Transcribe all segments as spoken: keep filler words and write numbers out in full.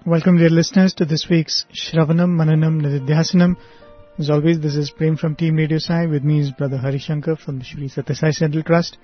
Welcome, dear listeners, to this week's Shravanam Mananam Nididhyasanam. As always, this is Prem from Team Radio Sai. With me is Brother Hari Shankar from the Shri Sathya Sai Central Trust.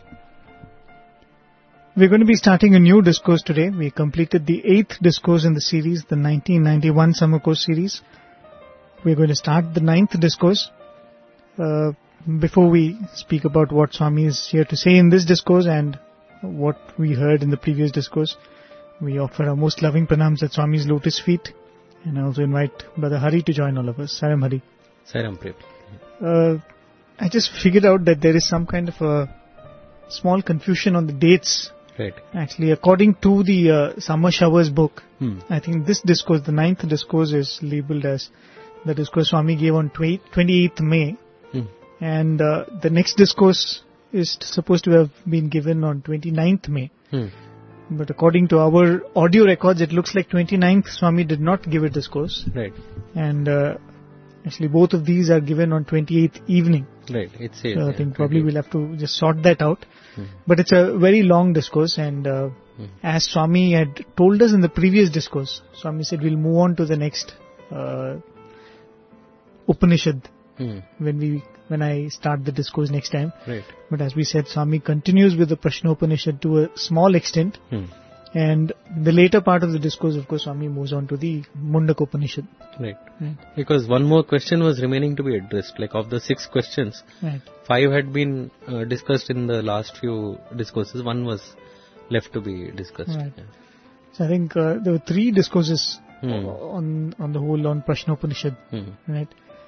We're going to be starting a new discourse today. We completed the eighth discourse in the series, the nineteen ninety-one Summer Course series. We're going to start the ninth discourse. Uh, before we speak about what Swami is here to say in this discourse and what we heard in the previous discourse, we offer our most loving pranams at Swami's lotus feet, and I also invite Brother Hari to join all of us. Saram Hari. Saram Prem. Uh, I just figured out that there is some kind of a small confusion on the dates. Right. Actually, according to the uh, Summer Showers book, Hmm. I think this discourse, the ninth discourse, is labelled as the discourse Swami gave on twenty-eighth May, Hmm. and uh, the next discourse is supposed to have been given on twenty-ninth May. Hmm. But according to our audio records, it looks like twenty-ninth Swami did not give a discourse. Right. And uh, actually both of these are given on twenty-eighth evening. Right. It says. So I yeah, think probably twenty-eight. we'll have to just sort that out. Hmm. But it's a very long discourse, and uh, Hmm. as Swami had told us in the previous discourse, Swami said we'll move on to the next uh, Upanishad Hmm. when we when I start the discourse next time. Right. But as we said, Swami continues with the Prashnopanishad to a small extent. Hmm. And the later part of the discourse, of course, Swami moves on to the Mundakopanishad. Right. Right. Because one more question was remaining to be addressed. Like of the six questions, Right. five had been uh, discussed in the last few discourses. One was left to be discussed. Right. Yeah. So I think uh, there were three discourses Hmm. on on the whole on Prashnopanishad. Hmm. Right.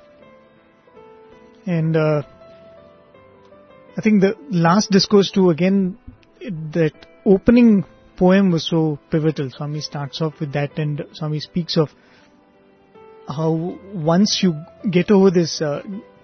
And uh, I think the last discourse too, again, it, that opening poem was so pivotal. Swami starts off with that, and Swami speaks of how once you get over this uh,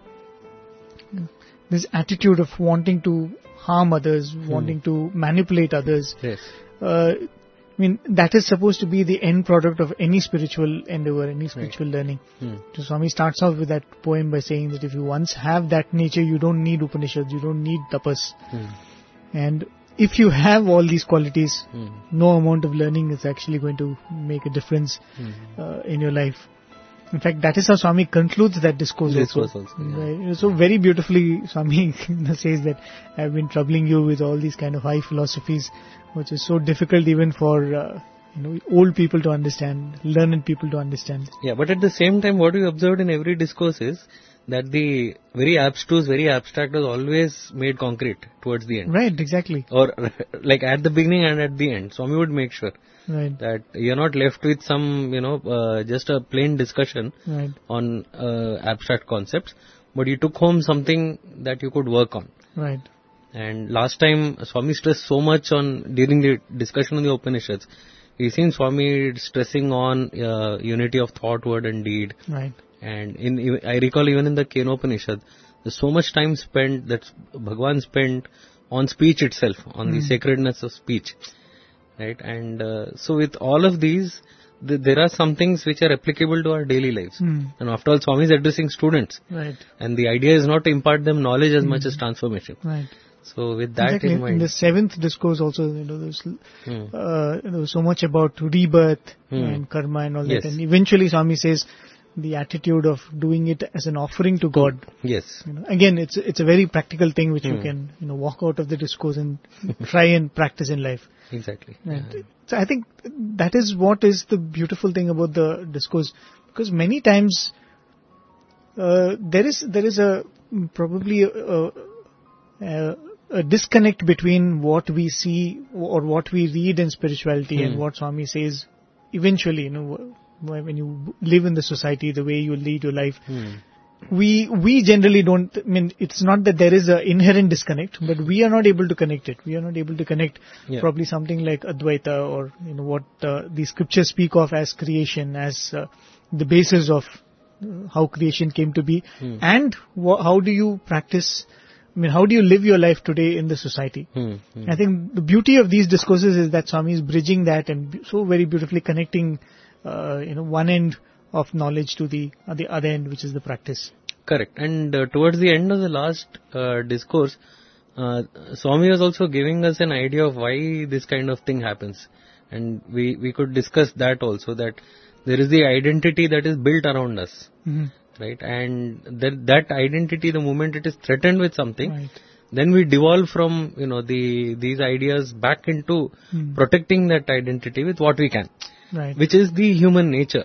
this attitude of wanting to harm others, wanting to manipulate others, Yes. uh, I mean, that is supposed to be the end product of any spiritual endeavor, any spiritual learning. Hmm. So Swami starts off with that poem by saying that if you once have that nature, you don't need Upanishads, you don't need tapas. Hmm. And if you have all these qualities, Hmm. no amount of learning is actually going to make a difference Hmm. uh, in your life. In fact, that is how Swami concludes that discourse Discourse also. also, yeah. Right. So very beautifully, Swami says that I've been troubling you with all these kind of high philosophies, which is so difficult even for uh, you know old people to understand, learned people to understand. Yeah, but at the same time, what we observed in every discourse is that the very abstruse, very abstract was always made concrete towards the end. Right, exactly. Or like at the beginning and at the end. Swami would make sure Right, that you're not left with some, you know, uh, just a plain discussion right, on uh, abstract concepts, but you took home something that you could work on. right. And last time, Swami stressed so much on, during the discussion on the Upanishads, we seen Swami stressing on uh, unity of thought, word and deed. Right, And in, I recall even in the Kenopanishad, there's so much time spent that Bhagwan spent on speech itself, on the Hmm. sacredness of speech. Right? And uh, so with all of these, th- there are some things which are applicable to our daily lives. Hmm. And after all, Swami is addressing students. right, And the idea is not to impart them knowledge as much as transformation. right. So with that Exactly. in In mind. the seventh discourse also, you know, there's Hmm. uh, there was so much about rebirth Hmm. and karma and all Yes. that. And eventually Swami says the attitude of doing it as an offering to God. Yes. You know, again, it's it's a very practical thing which you Hmm. can you know walk out of the discourse and try and practice in life. Exactly. Right. Yeah. So I think that is what is the beautiful thing about the discourse, because many times uh, there is there is a probably a, a, a disconnect between what we see or what we read in spirituality Hmm. and what Swami says. Eventually, you know, when you live in the society, the way you lead your life, Hmm. we we generally don't. I mean, it's not that there is an inherent disconnect, but we are not able to connect it. We are not able to connect Yeah. probably something like Advaita, or you know what uh, the scriptures speak of as creation, as uh, the basis of uh, how creation came to be, Hmm. and wha- how do you practice. I mean, how do you live your life today in the society? Hmm. Hmm. I think the beauty of these discourses is that Swami is bridging that and b- so very beautifully connecting, uh, you know, one end of knowledge to the uh, the other end, which is the practice. Correct. And uh, towards the end of the last uh, discourse, uh, Swami was also giving us an idea of why this kind of thing happens. And we, we could discuss that also, that there is the identity that is built around us. Mm-hmm. Right? And that, that identity, the moment it is threatened with something, Right. then we devolve from, you know, the these ideas back into Mm. protecting that identity with what we can, Right. which is the human nature.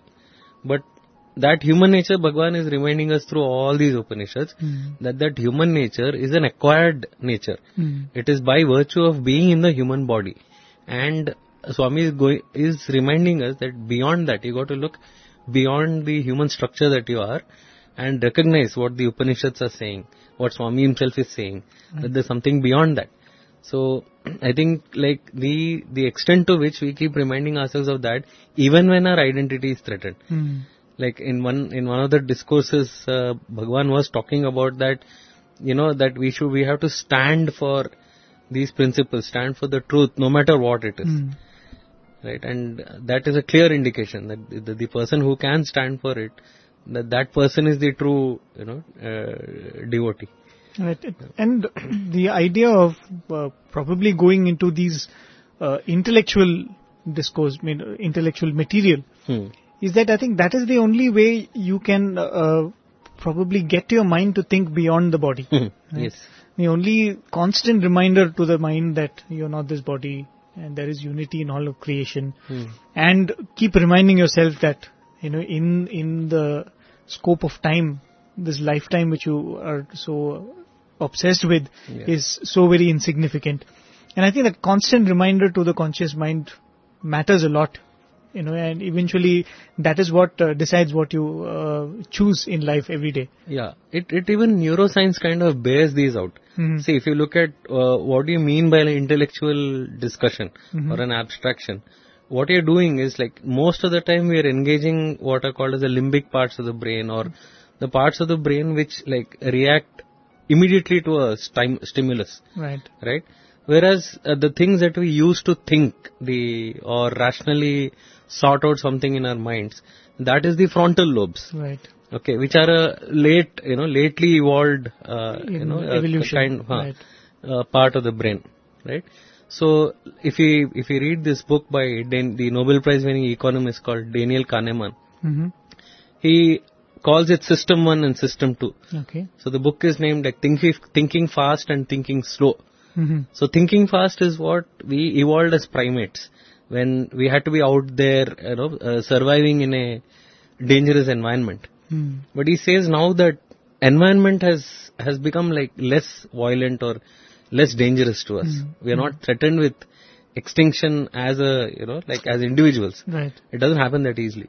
But that human nature, Bhagwan is reminding us through all these Upanishads, Mm. that that human nature is an acquired nature. Mm. It is by virtue of being in the human body. And Swami is going, is reminding us that beyond that, you got to look beyond the human structure that you are and recognize what the Upanishads are saying, what Swami himself is saying, Right. that there's something beyond that. So, I think like the, the extent to which we keep reminding ourselves of that, even when our identity is threatened. Mm. Like in one, in one of the discourses, uh, Bhagwan was talking about that, you know, that we should, we have to stand for these principles, stand for the truth, no matter what it is. Mm. Right, and that is a clear indication that the, the person who can stand for it, that that person is the true, you know, uh, devotee. Right. And the idea of uh, probably going into these uh, intellectual discourse, I mean, intellectual material, Hmm. is that I think that is the only way you can uh, probably get your mind to think beyond the body. Hmm. Right? Yes. The only constant reminder to the mind that you're not this body and there is unity in all of creation. Hmm. And keep reminding yourself that, you know, in in the scope of time, this lifetime which you are so obsessed with Yeah. is so very insignificant. And I think that constant reminder to the conscious mind matters a lot, you know, and eventually that is what uh, decides what you uh, choose in life every day. Yeah, it, it even neuroscience kind of bears these out. Mhm. See, if you look at uh, what do you mean by an intellectual discussion Mhm. or an abstraction, what you're doing is like most of the time we are engaging what are called as the limbic parts of the brain, or the parts of the brain which like react immediately to a stim- stimulus, Right. right? Whereas uh, the things that we use to think the or rationally sort out something in our minds, that is the frontal lobes. Right. Okay, which are a late, you know, lately evolved, uh, you In know, a evolution, kind, huh, right. uh, part of the brain, right? So, if you if you read this book by Dan, the Nobel Prize winning economist called Daniel Kahneman, Mhm. he calls it System One and System Two. Okay. So the book is named like Thinking Thinking Fast and Thinking Slow. Mhm. So thinking fast is what we evolved as primates when we had to be out there, you know, uh, surviving in a dangerous environment. Mm. But he says now that environment has has become like less violent or less dangerous to us. Mm. We are not threatened with extinction as a, you know, like as individuals. Right. It doesn't happen that easily.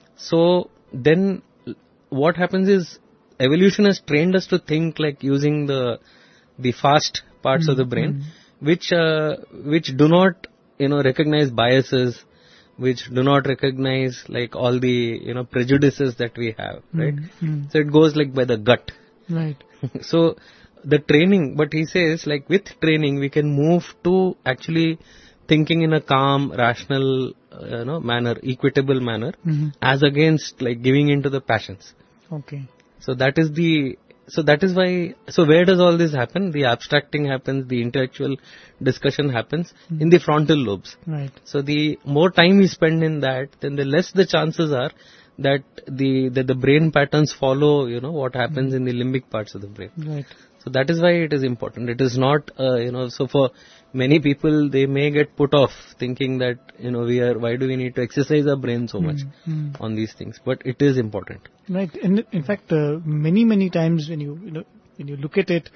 So then what happens is evolution has trained us to think like using the the fast parts Mm, of the brain, mm. which uh, which do not, you know, recognize biases, which do not recognize like all the, you know, prejudices that we have, right? Mm, mm. So it goes like by the gut. Right. So the training, but he says like with training we can move to actually thinking in a calm, rational, uh, you know, manner, equitable manner, Mhm. as against like giving into the passions. Okay. So that is the, so that is why, so where does all this happen? The abstracting happens, the intellectual discussion happens Mm. in the frontal lobes. Right. So the more time we spend in that, then the less the chances are that the, that the brain patterns follow, you know, what happens in the limbic parts of the brain. Right. So that is why it is important. It is not, uh, you know, so for many people, they may get put off thinking that, you know, we are, why do we need to exercise our brain so much Mm, mm. on these things? But it is important. Right. And in fact, uh, many, many times when you, you know, when you look at it,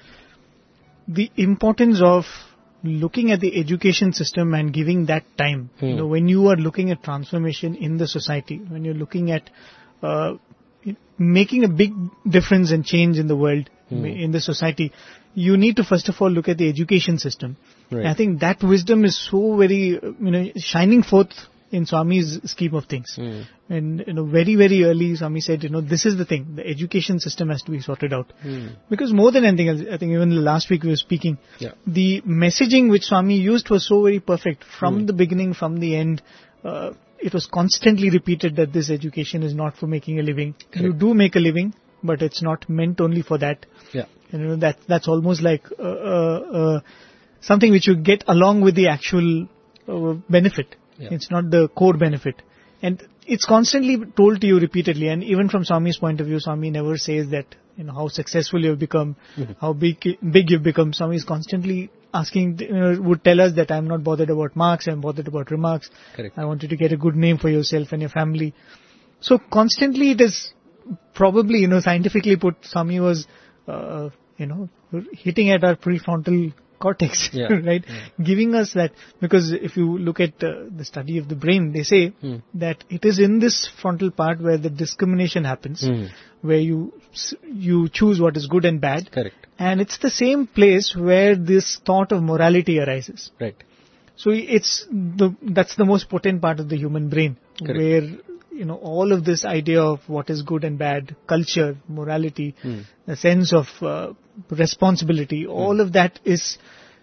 the importance of looking at the education system and giving that time, Hmm. you know, when you are looking at transformation in the society, when you're looking at uh, making a big difference and change in the world, Hmm. in the society, you need to first of all look at the education system. Right. I think that wisdom is so very, uh, you know, shining forth in Swami's scheme of things. Hmm. And, you know, very, very early, Swami said, you know, this is the thing. The education system has to be sorted out. Hmm. Because more than anything else, I think even last week we were speaking, Yeah. the messaging which Swami used was so very perfect. From Hmm. the beginning, from the end, uh, it was constantly repeated that this education is not for making a living. You Correct. do make a living, but it's not meant only for that. Yeah. You know, that that's almost like uh, uh, uh, something which you get along with the actual uh, benefit. Yeah. It's not the core benefit. And it's constantly told to you repeatedly. And even from Swami's point of view, Swami never says that, you know, how successful you've become, Mm-hmm. how big big you've become. Swami is constantly asking, you know, would tell us that I'm not bothered about marks, I'm bothered about remarks. Correct. I want you to get a good name for yourself and your family. So constantly it is probably, you know, scientifically put, Swami was, uh, you know, hitting at our prefrontal cortex, Yeah. right? Yeah. Giving us that, because if you look at uh, the study of the brain, they say Hmm. that it is in this frontal part where the discrimination happens, Hmm. where you s- you choose what is good and bad. Correct. And it's the same place where this thought of morality arises. Right. So it's the, that's the most potent part of the human brain, Correct. where, you know, all of this idea of what is good and bad, culture, morality, Hmm. a sense of uh, responsibility, all of that is,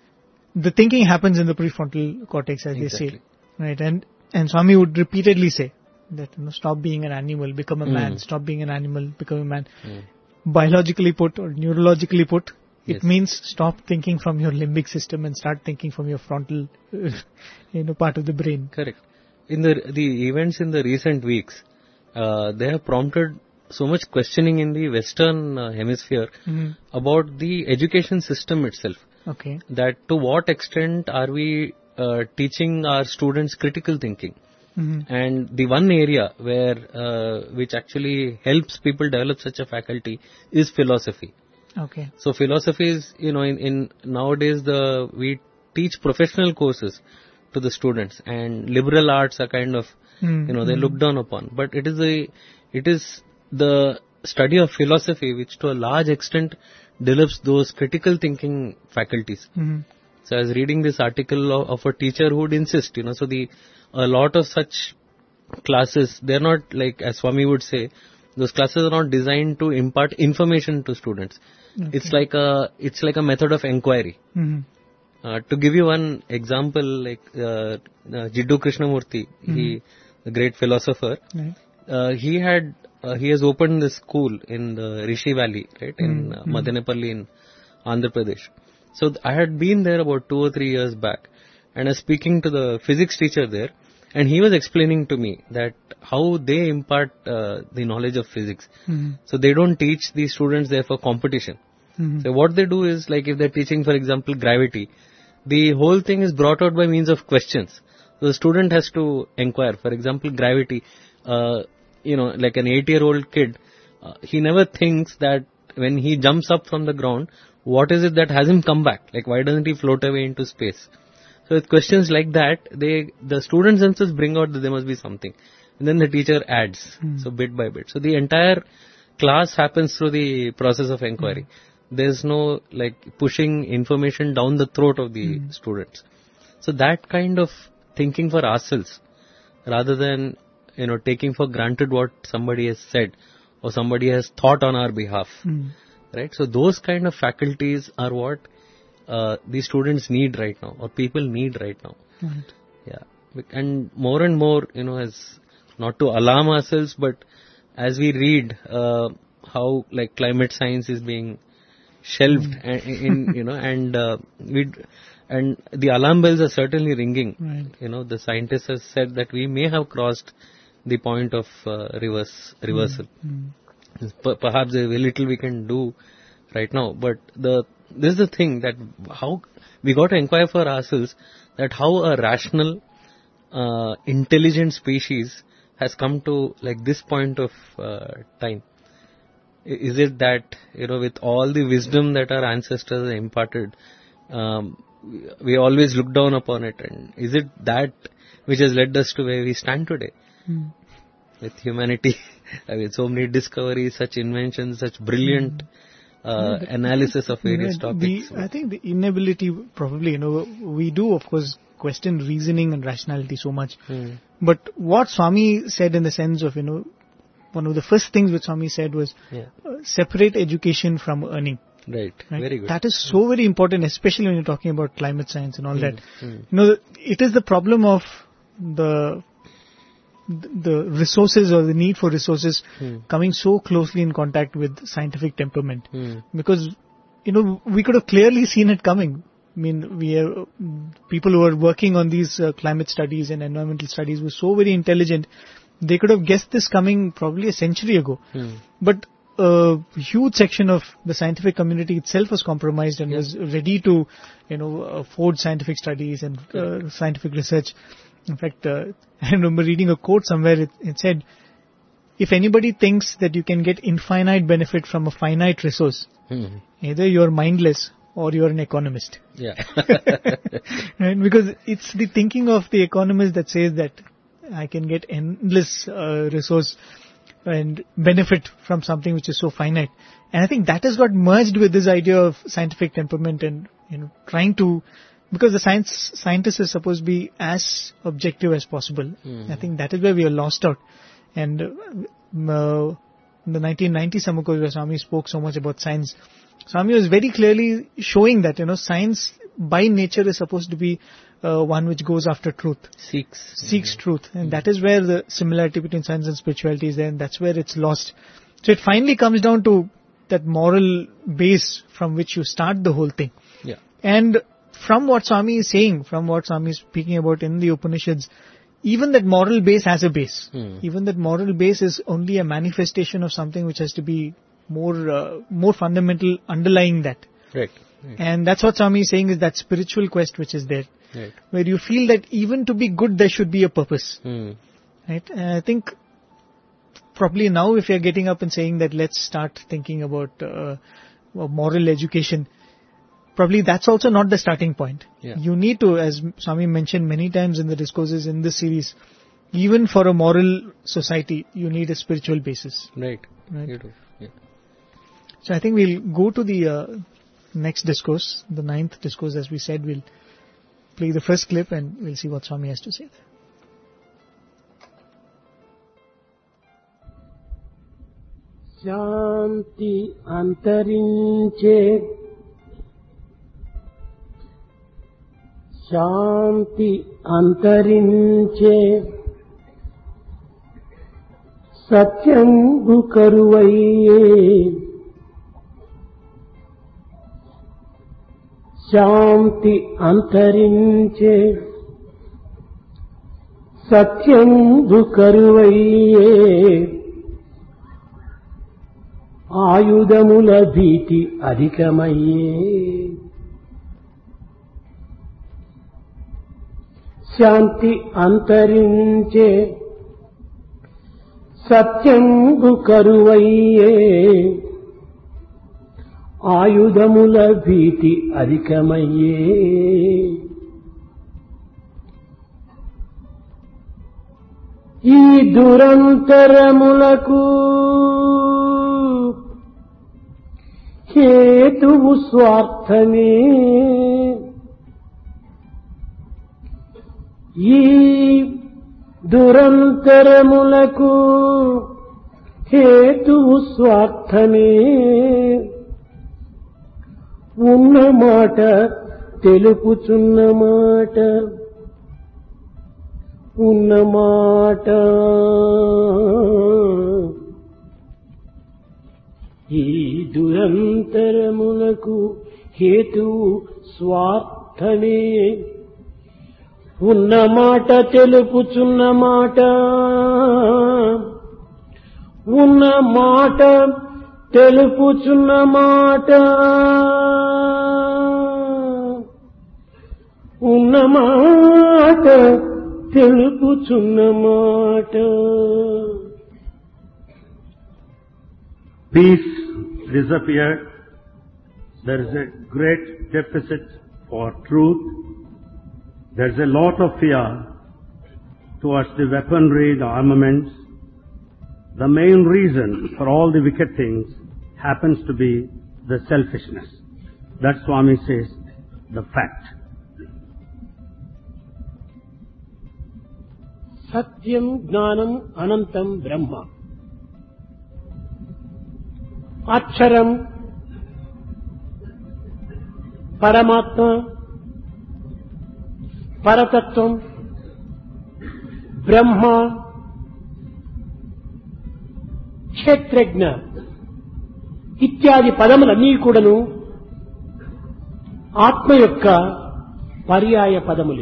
the thinking happens in the prefrontal cortex, as they say, Exactly. right? And and Swami would repeatedly say that, you know, stop being an animal, become a Hmm. man. Stop being an animal, become a man. Hmm. Biologically put or neurologically put, it Yes. means stop thinking from your limbic system and start thinking from your frontal, you know, part of the brain. Correct. In the the events in the recent weeks, uh, they have prompted so much questioning in the Western uh, hemisphere Mhm. about the education system itself. Okay. That to what extent are we uh, teaching our students critical thinking? Mhm. And the one area where uh, which actually helps people develop such a faculty is philosophy. Okay. So philosophy is, you know, in, in nowadays the we teach professional courses to the students, and liberal arts are kind of, Mm, you know, they're mm. looked down upon. But it is a, it is the study of philosophy which to a large extent develops those critical thinking faculties. Mhm. So I was reading this article of, of a teacher who would insist, you know, so the, a lot of such classes, they're not like, as Swami would say, those classes are not designed to impart information to students. It's Okay. like a, it's like a method of inquiry. Mhm. Uh, to give you one example, like uh, uh, Jiddu Krishnamurti, he, the great philosopher, Right. uh, he had uh, he has opened this school in the Rishi Valley, right, in uh, Mm, mm. Madanepalli in Andhra Pradesh. So th- I had been there about two or three years back, and I was speaking to the physics teacher there, and he was explaining to me that how they impart uh, the knowledge of physics. Mhm. So they don't teach the students there for competition. Mhm. So what they do is, like if they're teaching, for example, gravity, the whole thing is brought out by means of questions. So the student has to inquire. For example, gravity, uh, you know, like an eight-year-old kid, uh, he never thinks that when he jumps up from the ground, what is it that has him come back? Like, why doesn't he float away into space? So with questions like that, they, the students themselves bring out that there must be something. And then the teacher adds, Hmm. so bit by bit. So the entire class happens through the process of inquiry. There's no like pushing information down the throat of the Hmm. students. So that kind of thinking for ourselves, rather than, you know, taking for granted what somebody has said or somebody has thought on our behalf, Mhm. right? So those kind of faculties are what uh, the students need right now, or people need right now. Right. Yeah. And more and more, you know, as not to alarm ourselves, but as we read uh, how like climate science is being shelved and in, you know, and uh, we and the alarm bells are certainly ringing. Right. You know, the scientists have said that we may have crossed the point of uh, reverse reversal. Mhm. P- perhaps there's very little we can do right now, but the this is the thing that how we got to inquire for ourselves that how a rational, uh, intelligent species has come to like this point of uh, time. I- Is it that, you know, with all the wisdom that our ancestors imparted, um, we, we always look down upon it, and is it that which has led us to where we stand today? Mhm. With humanity, I mean, so many discoveries, such inventions, such brilliant uh, analysis of various Yeah, topics. The, I think the inability, probably, you know, we do, of course, question reasoning and rationality so much. Hmm. But what Swami said in the sense of, you know, one of the first things which Swami said was Yeah, uh, separate education from earning. right. Right? Very good. That is so very important, especially when you're talking about climate science and all Hmm. that. Hmm. You know, it is the problem of the the resources or the need for resources Hmm. coming so closely in contact with scientific temperament. Hmm. Because you know, we could have clearly seen it coming. I mean, we are, people who are working on these uh, climate studies and environmental studies were so very intelligent. They could have guessed this coming probably a century ago. Hmm. But a huge section of the scientific community itself was compromised and Yeah. was ready to, you know, afford scientific studies and uh, scientific research. In fact, uh, I remember reading a quote somewhere. It, it said, if anybody thinks that you can get infinite benefit from a finite resource, Hmm. either you're mindless or you're an economist. Yeah. Right? Because it's the thinking of the economist that says that I can get endless uh, resource and benefit from something which is so finite. And I think that has got merged with this idea of scientific temperament and, you know, trying to, because the science scientist is supposed to be as objective as possible. Mm. I think that is where we are lost out. And uh, in the nineteen ninety Samakos, where Swami spoke so much about science, Swami was very clearly showing that, you know, science by nature is supposed to be uh, one which goes after truth. Seeks. Seeks truth. And that is where the similarity between science and spirituality is there, and that's where it's lost. So it finally comes down to that moral base from which you start the whole thing. Yeah. And from what Swami is saying, from what Swami is speaking about in the Upanishads, even that moral base has a base. Hmm. Even that moral base is only a manifestation of something which has to be more uh, more fundamental underlying that. Right. Right. And that's what Swami is saying, is that spiritual quest which is there. Right. Where you feel that even to be good there should be a purpose. Hmm. Right? And I think probably now if you're getting up and saying that let's start thinking about uh, moral education, probably that's also not the starting point. Yeah. You need to, as Swami mentioned many times in the discourses in this series, even for a moral society, you need a spiritual basis. Right. Right. You do. Yeah. So I think we'll go to the uh, next discourse, the ninth discourse. As we said, we'll play the first clip and we'll see what Swami has to say. Shanti antarinche, Shanti antarinche, Satyam bukaruvaye, Shanti antarinche, Satyam bukaruvaye, ఆయుధముల భీతి అధికమయ్యే శాంతి అంతరించే సత్యంబు కరువయ్యే ఆయుధముల భీతి అధికమయ్యే ఈ దురంతరములకు హేతువు స్వార్థమే ఈ దురంతరములకు హేతువు స్వార్థమే ఉన్న మాట తెలుపుచున్న మాట ఉన్న మాట ఈ దురంతరములకు హేతువు స్వార్థమే ఉన్న మాట తెలుపుచున్న మాట ఉన్న మాట తెలుపుచున్న మాట ఉన్న మాట తెలుపుచున్న మాట. Peace disappeared. There is a great deficit for truth. There is a lot of fear towards the weaponry, the armaments. The main reason for all the wicked things happens to be the selfishness. That Swami says, the fact. సత్యం జ్ఞానం అనంతం బ్రహ్మ. అక్షరం పరమాత్మ పరతత్వం బ్రహ్మ క్షేత్రజ్ఞ ఇత్యాది పదములన్నీ కూడాను ఆత్మ యొక్క పర్యాయ పదములే.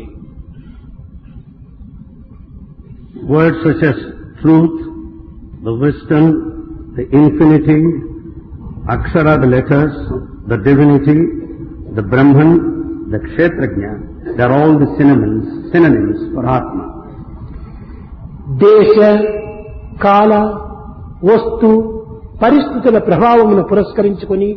Words such as truth, the wisdom, the infinity, Akshara, the letters, the divinity, the Brahman, the Kshetrajna, they are all the synonyms, synonyms for Atma. దేశ కాల వస్తు పరిస్థితుల ప్రభావమును పురస్కరించుకొని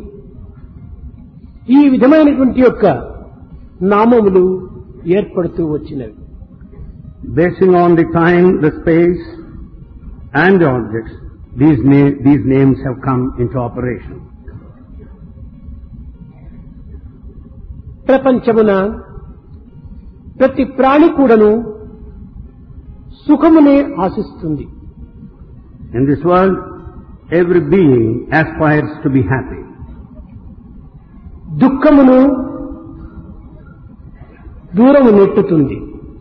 ఈ విధమైనటువంటి యొక్క నామములు ఏర్పడుతూ వచ్చినవి. Basing on the time, the space and the objects, these, na- these names have come into operation. ప్రపంచమున ప్రతి ప్రాణి కూడాను సుఖమునే ఆశిస్తుంది. In this world, every being aspires to be happy. దుఃఖమును దూరము నెట్టుతుంది.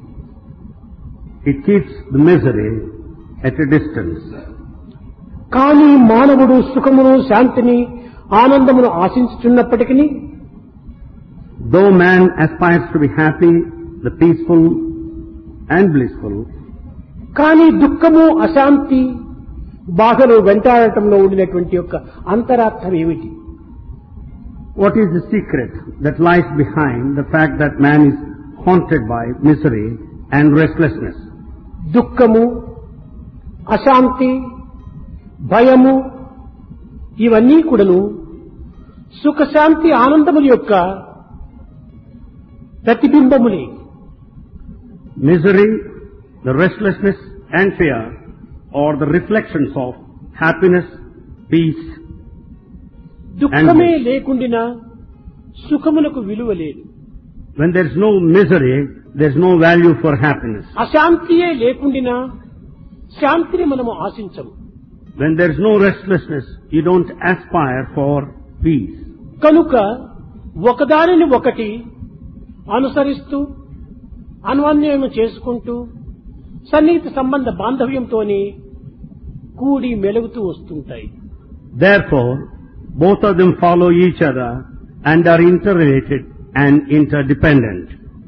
It keeps the misery at a distance. కానీ మానవుడు సుఖమును శాంతిని ఆనందమును ఆశించుతున్నప్పటికీ Though man aspires to be happy, the peaceful and blissful, కానీ దుఃఖము అశాంతి బాధలు వెంటాడటంలో ఉండినటువంటి యొక్క అంతరార్థం ఏమిటి? what is the secret that lies behind the fact that man is haunted by misery and restlessness? దుఃఖము అశాంతి భయము ఇవన్నీ కూడాను సుఖశాంతి ఆనందముల యొక్క ప్రతిబింబములే. Misery, the restlessness and fear are the reflections of happiness, peace. దుఃఖమే లేకుండినా సుఖమునకు విలువ లేదు. When there is no misery, there is no value for happiness. అశాంతియే లేకుండినా శాంతిని మనము ఆశించము. When there is no restlessness, you don't aspire for peace. కనుక ఒకదానిని ఒకటి అనుసరిస్తూ అన్వన్యము చేసుకుంటూ సన్నిహిత సంబంధ బాంధవ్యంతోనే కూడి మెలుగుతూ వస్తుంటాయి. Therefore, both of them follow each other and are interrelated and interdependent.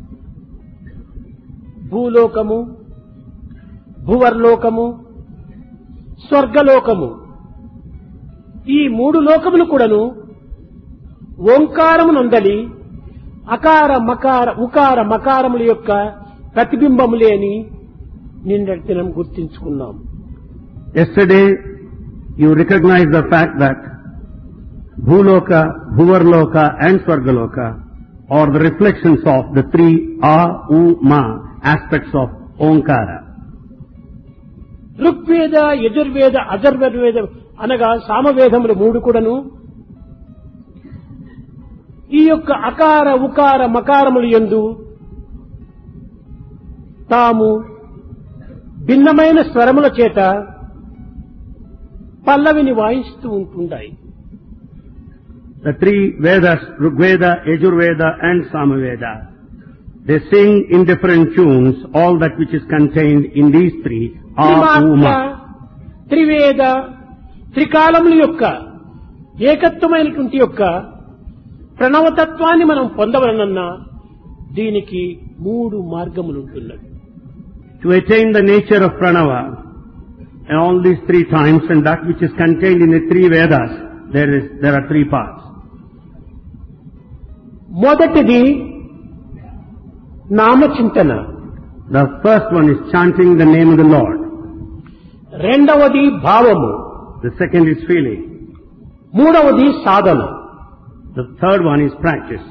భూలోకము, భువర్లోకము, స్వర్గలోకము ఈ మూడు లోకములు కూడాను ఓంకారము నందలి అకార మకార ఉకార మకారముల యొక్క ప్రతిబింబములే అని నిన్నటి దినం గుర్తించుకున్నాం. Yesterday, you recognized the fact that Bhuloka, Bhuvarloka and Swargaloka are the reflections of the three A, U, Ma aspects of Omkara. Rigveda, Yajurveda, Atharvaveda అనగా సామవేదములు మూడు కూడాను ఈ యొక్క అకార ఉకార మకారములు యందు తాము భిన్నమైన స్వరముల చేత పల్లవిని వాయిస్తూ ఉంటుంటాయి. The three Vedas, Rigveda, Yajurveda and Samaveda, they sing in different tunes all that which is contained in these three A, U, Ma. త్రివేద త్రికాలముల యొక్క ఏకత్వమైనటువంటి యొక్క ప్రణవతత్వాన్ని మనం పొందవలనన్నా దీనికి మూడు మార్గములు ఉంటున్నవి. To attain the nature of Pranava and all these three times and that which is contained in the three Vedas, there is there are three paths. మొదటిది నామచింతన. The first one is chanting the name of the Lord. రెండవది భావము. The second is feeling. మూడవది సాధన. The third one is practice.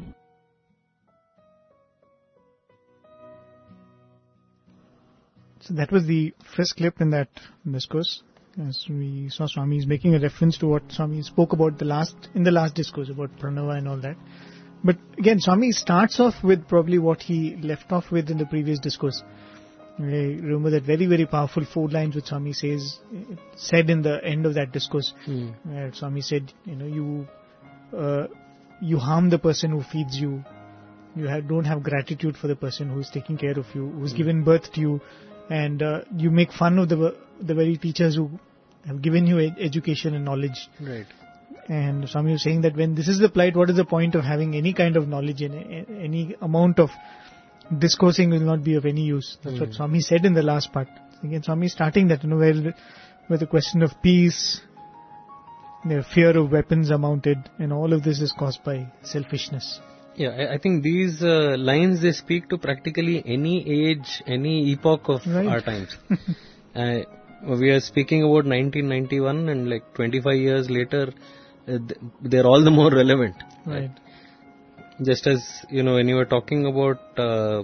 So that was the first clip in that discourse. As we saw, Swami is making a reference to what Swami spoke about the last in the last discourse about Pranava and all that. But again, Swami starts off with probably what he left off with in the previous discourse. I remember that very, very powerful four lines which Swami says, said in the end of that discourse. Hmm. Where Swami said, you know, you uh, you harm the person who feeds you. You have, don't have gratitude for the person who is taking care of you, who has given birth to you, and uh, you make fun of the the very teachers who have given you ed- education and knowledge. Right. And Swami was saying that when this is the plight, what is the point of having any kind of knowledge in it? Any amount of discoursing will not be of any use. That's mm. what Swami said in the last part. Again, Swami is starting that, you know, where, where the question of peace, the fear of weapons are mounted, and all of this is caused by selfishness. Yeah, I, I think these uh, lines, they speak to practically any age, any epoch of right. our times. uh, we are speaking about nineteen ninety-one, and like twenty-five years later, uh, they're all the more relevant. Right. right. Just as, you know, when you were talking about uh,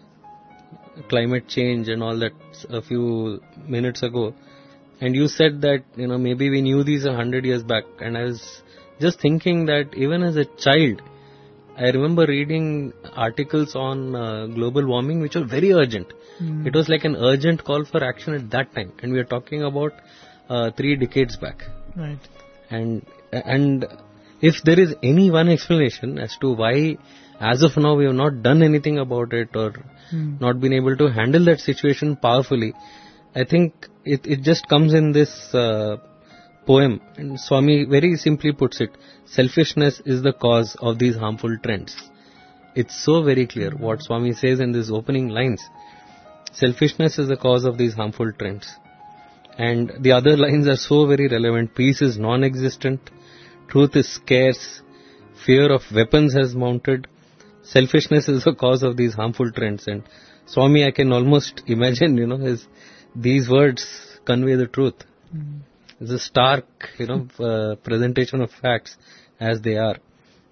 climate change and all that a few minutes ago, and you said that, you know, maybe we knew these a hundred years back, and I was just thinking that even as a child, I remember reading articles on uh, global warming which were very urgent. Mm. It was like an urgent call for action at that time, and we are talking about uh, three decades back. Right. And and if there is any one explanation as to why, as of now, we have not done anything about it or mm. not been able to handle that situation powerfully, I think it, it just comes in this uh, poem. And Swami very simply puts it, selfishness is the cause of these harmful trends. It's so very clear mm. what Swami says in these opening lines. Selfishness is the cause of these harmful trends. And the other lines are so very relevant. Peace is non-existent. Truth is scarce. Fear of weapons has mounted. Selfishness is the cause of these harmful trends. And Swami, I can almost imagine, you know, his, these words convey the truth. Mm. It's a stark, you know, uh, presentation of facts as they are.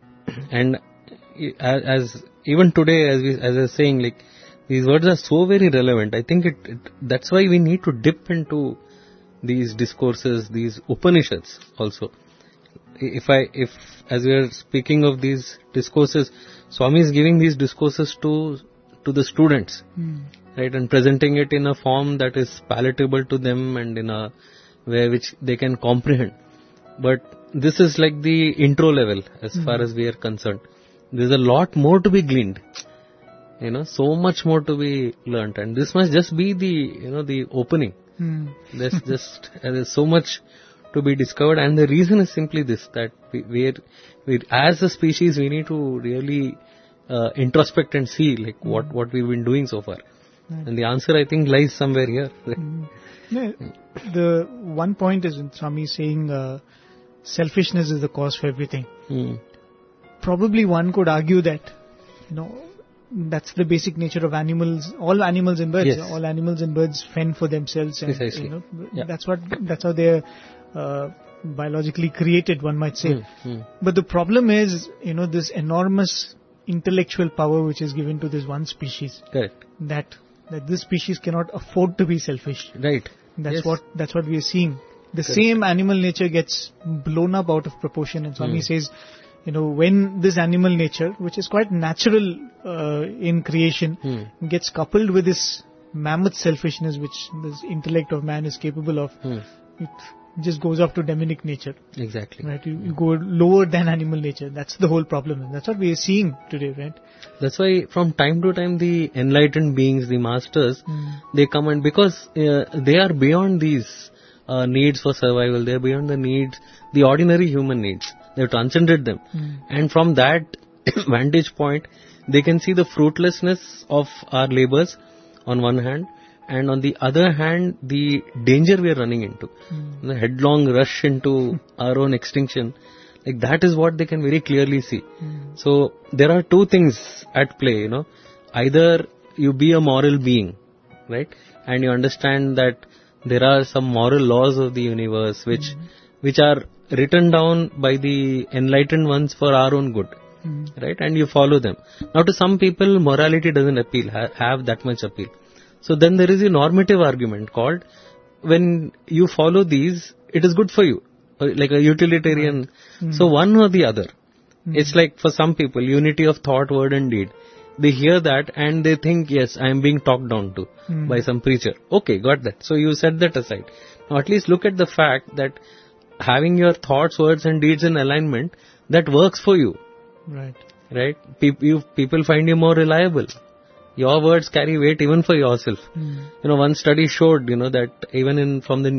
And as, as even today, as we, as I was saying, like, these words are so very relevant. I think it, it that's why we need to dip into these discourses, these Upanishads also. If I, if, as we are speaking of these discourses, Swami is giving these discourses to, to the students, mm. right, and presenting it in a form that is palatable to them and in a way which they can comprehend. But this is like the intro level as mm. far as we are concerned. There's a lot more to be gleaned, you know, so much more to be learnt, and this must just be the, you know, the opening. Mm. There's just, uh, there's so much to be discovered, and the reason is simply this, that we, we're, we're, as a species, we need to really uh, introspect and see, like, mm. what, what we've been doing so far. Right. And the answer, I think, lies somewhere here. Mm. Yeah, the one point is in Swami saying uh, selfishness is the cause for everything. Mm. Probably one could argue that, you know, that's the basic nature of animals. All animals and birds, yes. all animals and birds fend for themselves, and Precisely. you know, yeah. that's what that's how they're uh, biologically created, one might say. Mm, mm. But the problem is, you know, this enormous intellectual power which is given to this one species. Correct. That that this species cannot afford to be selfish. Right. That's yes. what that's what we are seeing. The Correct. Same animal nature gets blown up out of proportion, and Swami mm. says, you know, when this animal nature, which is quite natural uh, in creation, mm. gets coupled with this mammoth selfishness which this intellect of man is capable of, mm. it just goes up to demonic nature. Exactly. Right? You, you go lower than animal nature. That's the whole problem. And that's what we are seeing today, right? That's why from time to time the enlightened beings, the masters, mm. they come, and because uh, they are beyond these uh, needs for survival, they are beyond the needs, the ordinary human needs. They have transcended them. Mm. And from that vantage point, they can see the fruitlessness of our labors on one hand, and on the other hand, the danger we are running into. Mm. The headlong rush into our own extinction. Like, that is what they can very clearly see. Mm. So, there are two things at play, you know. Either you be a moral being, right? And you understand that there are some moral laws of the universe which, mm. which are written down by the enlightened ones for our own good, mm. right? And you follow them. Now, to some people, morality doesn't appeal, ha- have that much appeal. So then there is a normative argument called, when you follow these, it is good for you, like a utilitarian. Mm. So one or the other. Mm. It's like for some people, unity of thought, word and deed. They hear that and they think, yes, I am being talked down to mm. by some preacher. Okay, got that. So you set that aside. Now at least look at the fact that having your thoughts, words and deeds in alignment, that works for you. Right. Right? Pe- you, people find you more reliable. Your words carry weight even for yourself. Mm. You know, one study showed, you know, that even in from the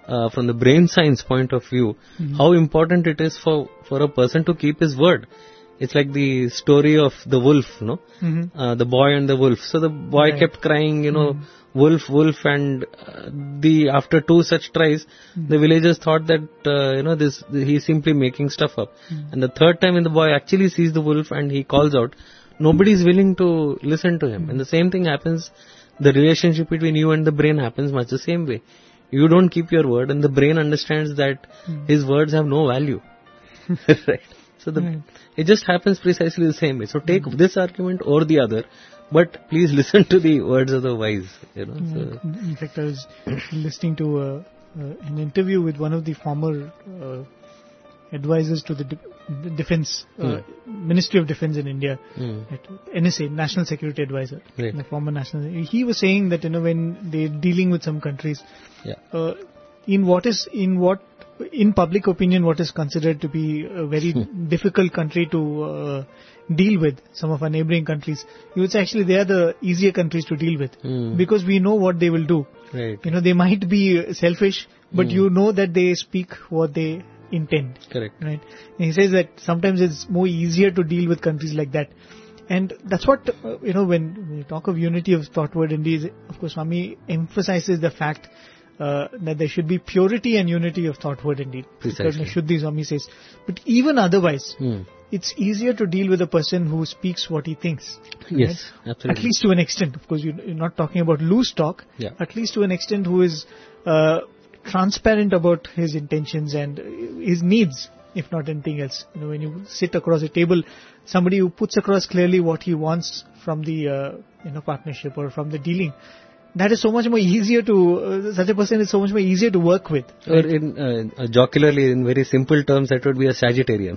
uh, from the brain science point of view, mm-hmm. how important it is for, for a person to keep his word. It's like the story of the wolf, no? Mm-hmm. Uh, the boy and the wolf. So the boy right. kept crying, you know, mm-hmm. wolf, wolf, and uh, the after two such tries, mm-hmm. the villagers thought that, uh, you know, this he's simply making stuff up. Mm-hmm. And the third time when the boy actually sees the wolf and he calls out, nobody is willing to listen to him. Mm-hmm. And the same thing happens, the relationship between you and the brain happens much the same way. You don't keep your word and the brain understands that mm-hmm. his words have no value. Right. So the, right. it just happens precisely the same way. So take mm-hmm. this argument or the other, but please listen to the words of the wise. You know. Yeah. So. In fact, I was listening to uh, uh, an interview with one of the former uh, advisors to the, de- the Defense uh, mm. Ministry of Defense in India, mm. at N S A, National Security Advisor, right. the former national. He was saying that, you know, when they're dealing with some countries, yeah. uh, in what is in what. in public opinion, what is considered to be a very hmm. difficult country to uh, deal with, some of our neighboring countries, you would say actually they are the easier countries to deal with hmm. because we know what they will do. Right. You know, they might be selfish, but hmm. you know that they speak what they intend. Correct. Right. And he says that sometimes it's more easier to deal with countries like that. And that's what, uh, you know, when we talk of unity of thought, word, and deed, of course, Swami emphasizes the fact Uh, that there should be purity and unity of thought, word and deed. Precisely. Shuddhi, Swami says. But even otherwise, hmm. it's easier to deal with a person who speaks what he thinks. Yes, right? Absolutely. At least to an extent. Of course, you're not talking about loose talk. Yeah. At least to an extent who is uh, transparent about his intentions and his needs, if not anything else. You know, when you sit across a table, somebody who puts across clearly what he wants from the uh, you know partnership or from the dealing, that is so much more easier to, uh, such a person is so much more easier to work with. Right? Or in, uh, jocularly, in very simple terms, that would be a Sagittarian.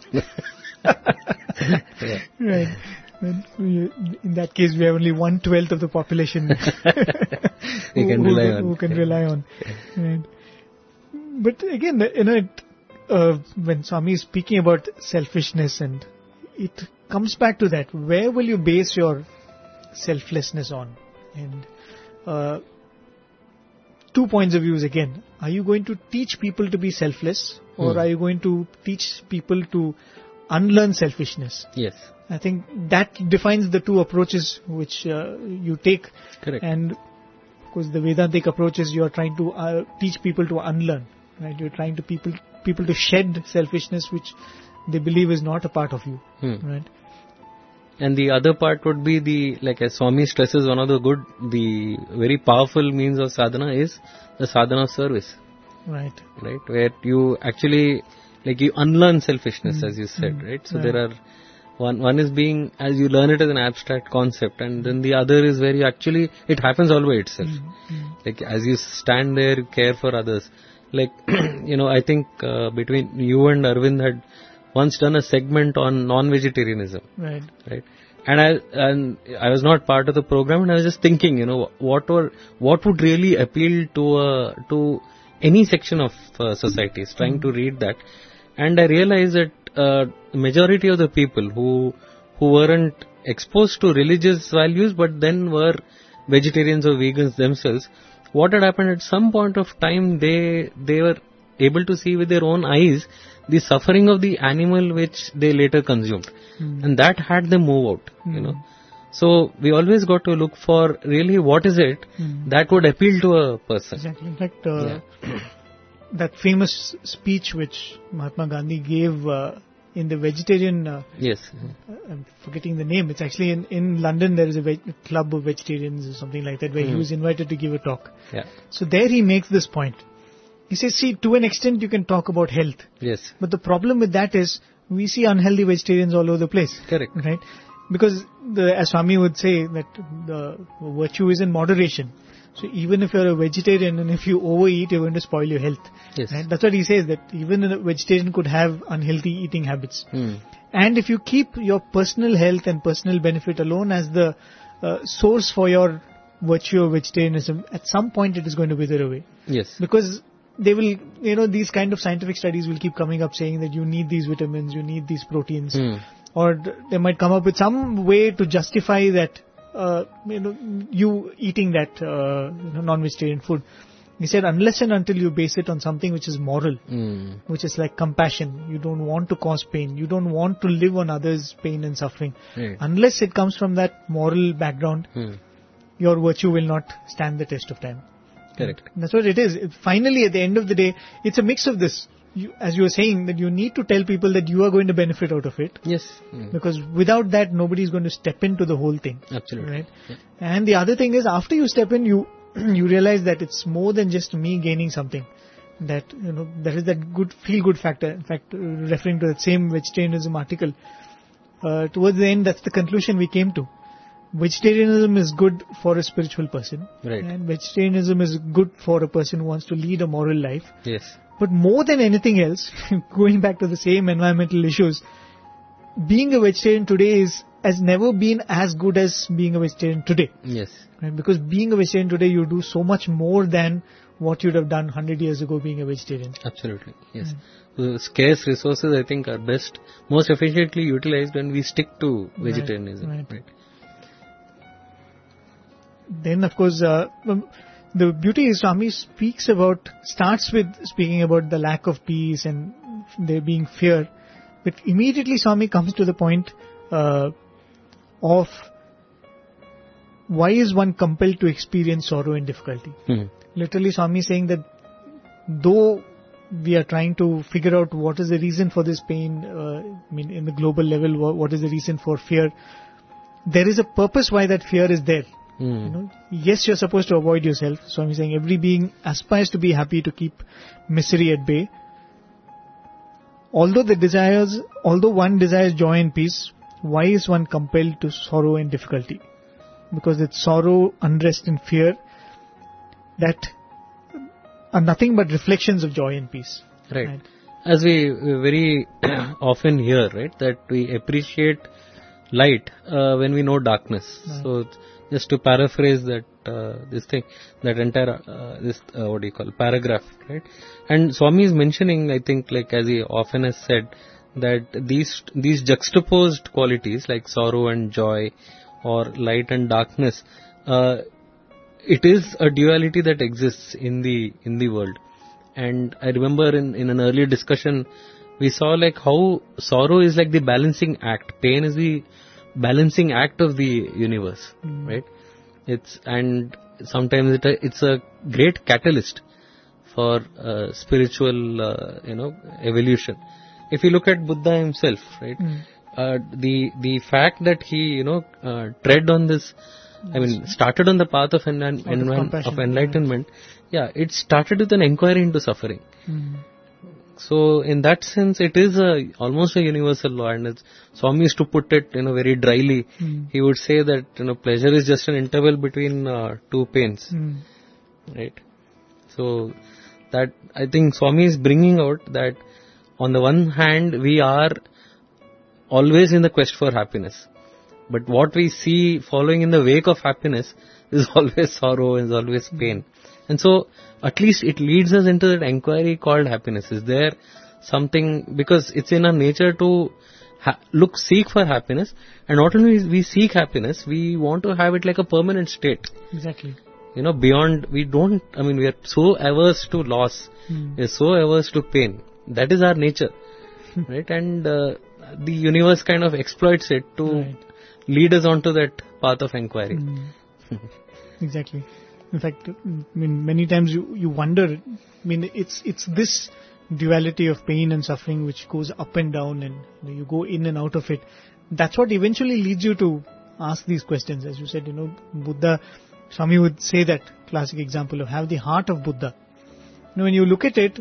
Yeah. Right. In that case, we have only one twelfth of the population we can who, rely who, on. who can rely on. Right. But again, you know, it, uh, when Swami is speaking about selfishness, and it comes back to that, where will you base your selflessness on? And Uh, two points of views again. Are you going to teach people to be selfless, or hmm. are you going to teach people to unlearn selfishness? Yes. I think that defines the two approaches which uh, you take. Correct. And of course the Vedantic approach is you are trying to uh, teach people to unlearn. Right? You're trying to people people to shed selfishness which they believe is not a part of you. Hmm. Right? And the other part would be the, like as Swami stresses, one of the good, the very powerful means of sadhana is the sadhana of service. Right. Right. Where you actually, like you unlearn selfishness, mm. as you said, mm. right? So right. there are, one one is being, as you learn it as an abstract concept, and then the other is where you actually, it happens all by itself. Mm. Mm. Like as you stand there, care for others. Like, you know, I think uh, between you and Arvind had once done a segment on non-vegetarianism. Right. Right. And I and I was not part of the program, and I was just thinking, you know, what were what would really appeal to uh, to any section of uh, society. Is trying mm-hmm. to read that, and I realized that uh, the majority of the people who who weren't exposed to religious values, but then were vegetarians or vegans themselves, what had happened at some point of time, they they were able to see with their own eyes the suffering of the animal which they later consumed. Mm. And that had them move out, mm. you know. So we always got to look for really what is it mm. that would appeal to a person. Exactly. In fact, uh, yeah. that famous speech which Mahatma Gandhi gave uh, in the vegetarian... Uh, yes. Uh, I'm forgetting the name. It's actually in, in London there is a veg- club of vegetarians or something like that where mm. he was invited to give a talk. Yeah. So there he makes this point. He says, see, to an extent you can talk about health. Yes. But the problem with that is, we see unhealthy vegetarians all over the place. Correct. Right? Because, the, as Swami would say, that the virtue is in moderation. So even if you're a vegetarian and if you overeat, you're going to spoil your health. Yes. Right? That's what he says, that even a vegetarian could have unhealthy eating habits. Mm. And if you keep your personal health and personal benefit alone as the uh, source for your virtue of vegetarianism, at some point it is going to wither away. Yes. Because they will, you know, these kind of scientific studies will keep coming up saying that you need these vitamins, you need these proteins, mm. or they might come up with some way to justify that, uh, you know, you eating that uh, you know, non-vegetarian food. He said, unless and until you base it on something which is moral, Mm. which is like compassion, you don't want to cause pain, you don't want to live on others' pain and suffering. Right. Unless it comes from that moral background, Mm. your virtue will not stand the test of time. Correct. That's what it is. It- Finally, at the end of the day, it's a mix of this. You, as you were saying, that you need to tell people that you are going to benefit out of it. Yes. Mm. Because without that, nobody is going to step into the whole thing. Absolutely. Right? Yeah. And the other thing is, after you step in, you you realize that it's more than just me gaining something. That, you know, there is that good feel-good factor. In fact, uh, referring to that same vegetarianism article, uh, towards the end, that's the conclusion we came to. Vegetarianism is good for a spiritual person. Right. And vegetarianism is good for a person who wants to lead a moral life. Yes. But more than anything else, going back to the same environmental issues, being a vegetarian today is has never been as good as being a vegetarian today. Yes. Right? Because being a vegetarian today, you do so much more than what you'd have done one hundred years ago being a vegetarian. Absolutely. Yes. The scarce resources, I think, are best, most efficiently utilized when we stick to vegetarianism. right. Right. Then, of course, uh, um, the beauty is Swami speaks about, starts with speaking about the lack of peace and there being fear. But immediately Swami comes to the point uh, of why is one compelled to experience sorrow and difficulty. Mhm. Literally Swami is saying that though we are trying to figure out what is the reason for this pain, uh, I mean in the global level, what, what is the reason for fear, there is a purpose why that fear is there. Mm. You know, yes, you're supposed to avoid yourself. So I'm saying every being aspires to be happy, to keep misery at bay. Although the desires, although one desires joy and peace, why is one compelled to sorrow and difficulty? Because it's sorrow, unrest and fear that are nothing but reflections of joy and peace. Right. Right. As we uh, very often hear, right, that we appreciate light uh, when we know darkness. Right. So just to paraphrase that uh, this thing, that entire uh, this uh, what do you call paragraph, right? And Swami is mentioning, I think, like as he often has said, that these these juxtaposed qualities like sorrow and joy, or light and darkness, uh, it is a duality that exists in the in the world. And I remember in, in an earlier discussion, we saw like how sorrow is like the balancing act, pain is the balancing act of the universe, Mm. right? It's and sometimes it, it's a great catalyst for uh, spiritual, uh, you know, evolution. If you look at Buddha himself, right, Mm. uh, the the fact that he, you know, uh, tread on this, I mean, started on the path of, en- en- compassion, of enlightenment. Yeah, it started with an inquiry into suffering. Mm. So in that sense, it is a almost a universal law. And as Swami used to put it, you know, very dryly, Mm. he would say that, you know, pleasure is just an interval between uh, two pains, Mm. right? So that I think Swami is bringing out that on the one hand we are always in the quest for happiness, but what we see following in the wake of happiness is always sorrow, is always pain. And so at least it leads us into that inquiry called happiness. Is there something, because it's in our nature to ha- look, seek for happiness, and not only we seek happiness, we want to have it like a permanent state. Exactly. You know, beyond, we don't, I mean, we are so averse to loss, Mm. we are so averse to pain. That is our nature, right? And uh, the universe kind of exploits it to Right. lead us onto that path of inquiry. Mm. Exactly. In fact, I mean, many times you, you wonder, I mean, it's, it's this duality of pain and suffering which goes up and down and you know, you go in and out of it. That's what eventually leads you to ask these questions. As you said, you know, Buddha, Swami would say that classic example of have the heart of Buddha. You know, when you look at it,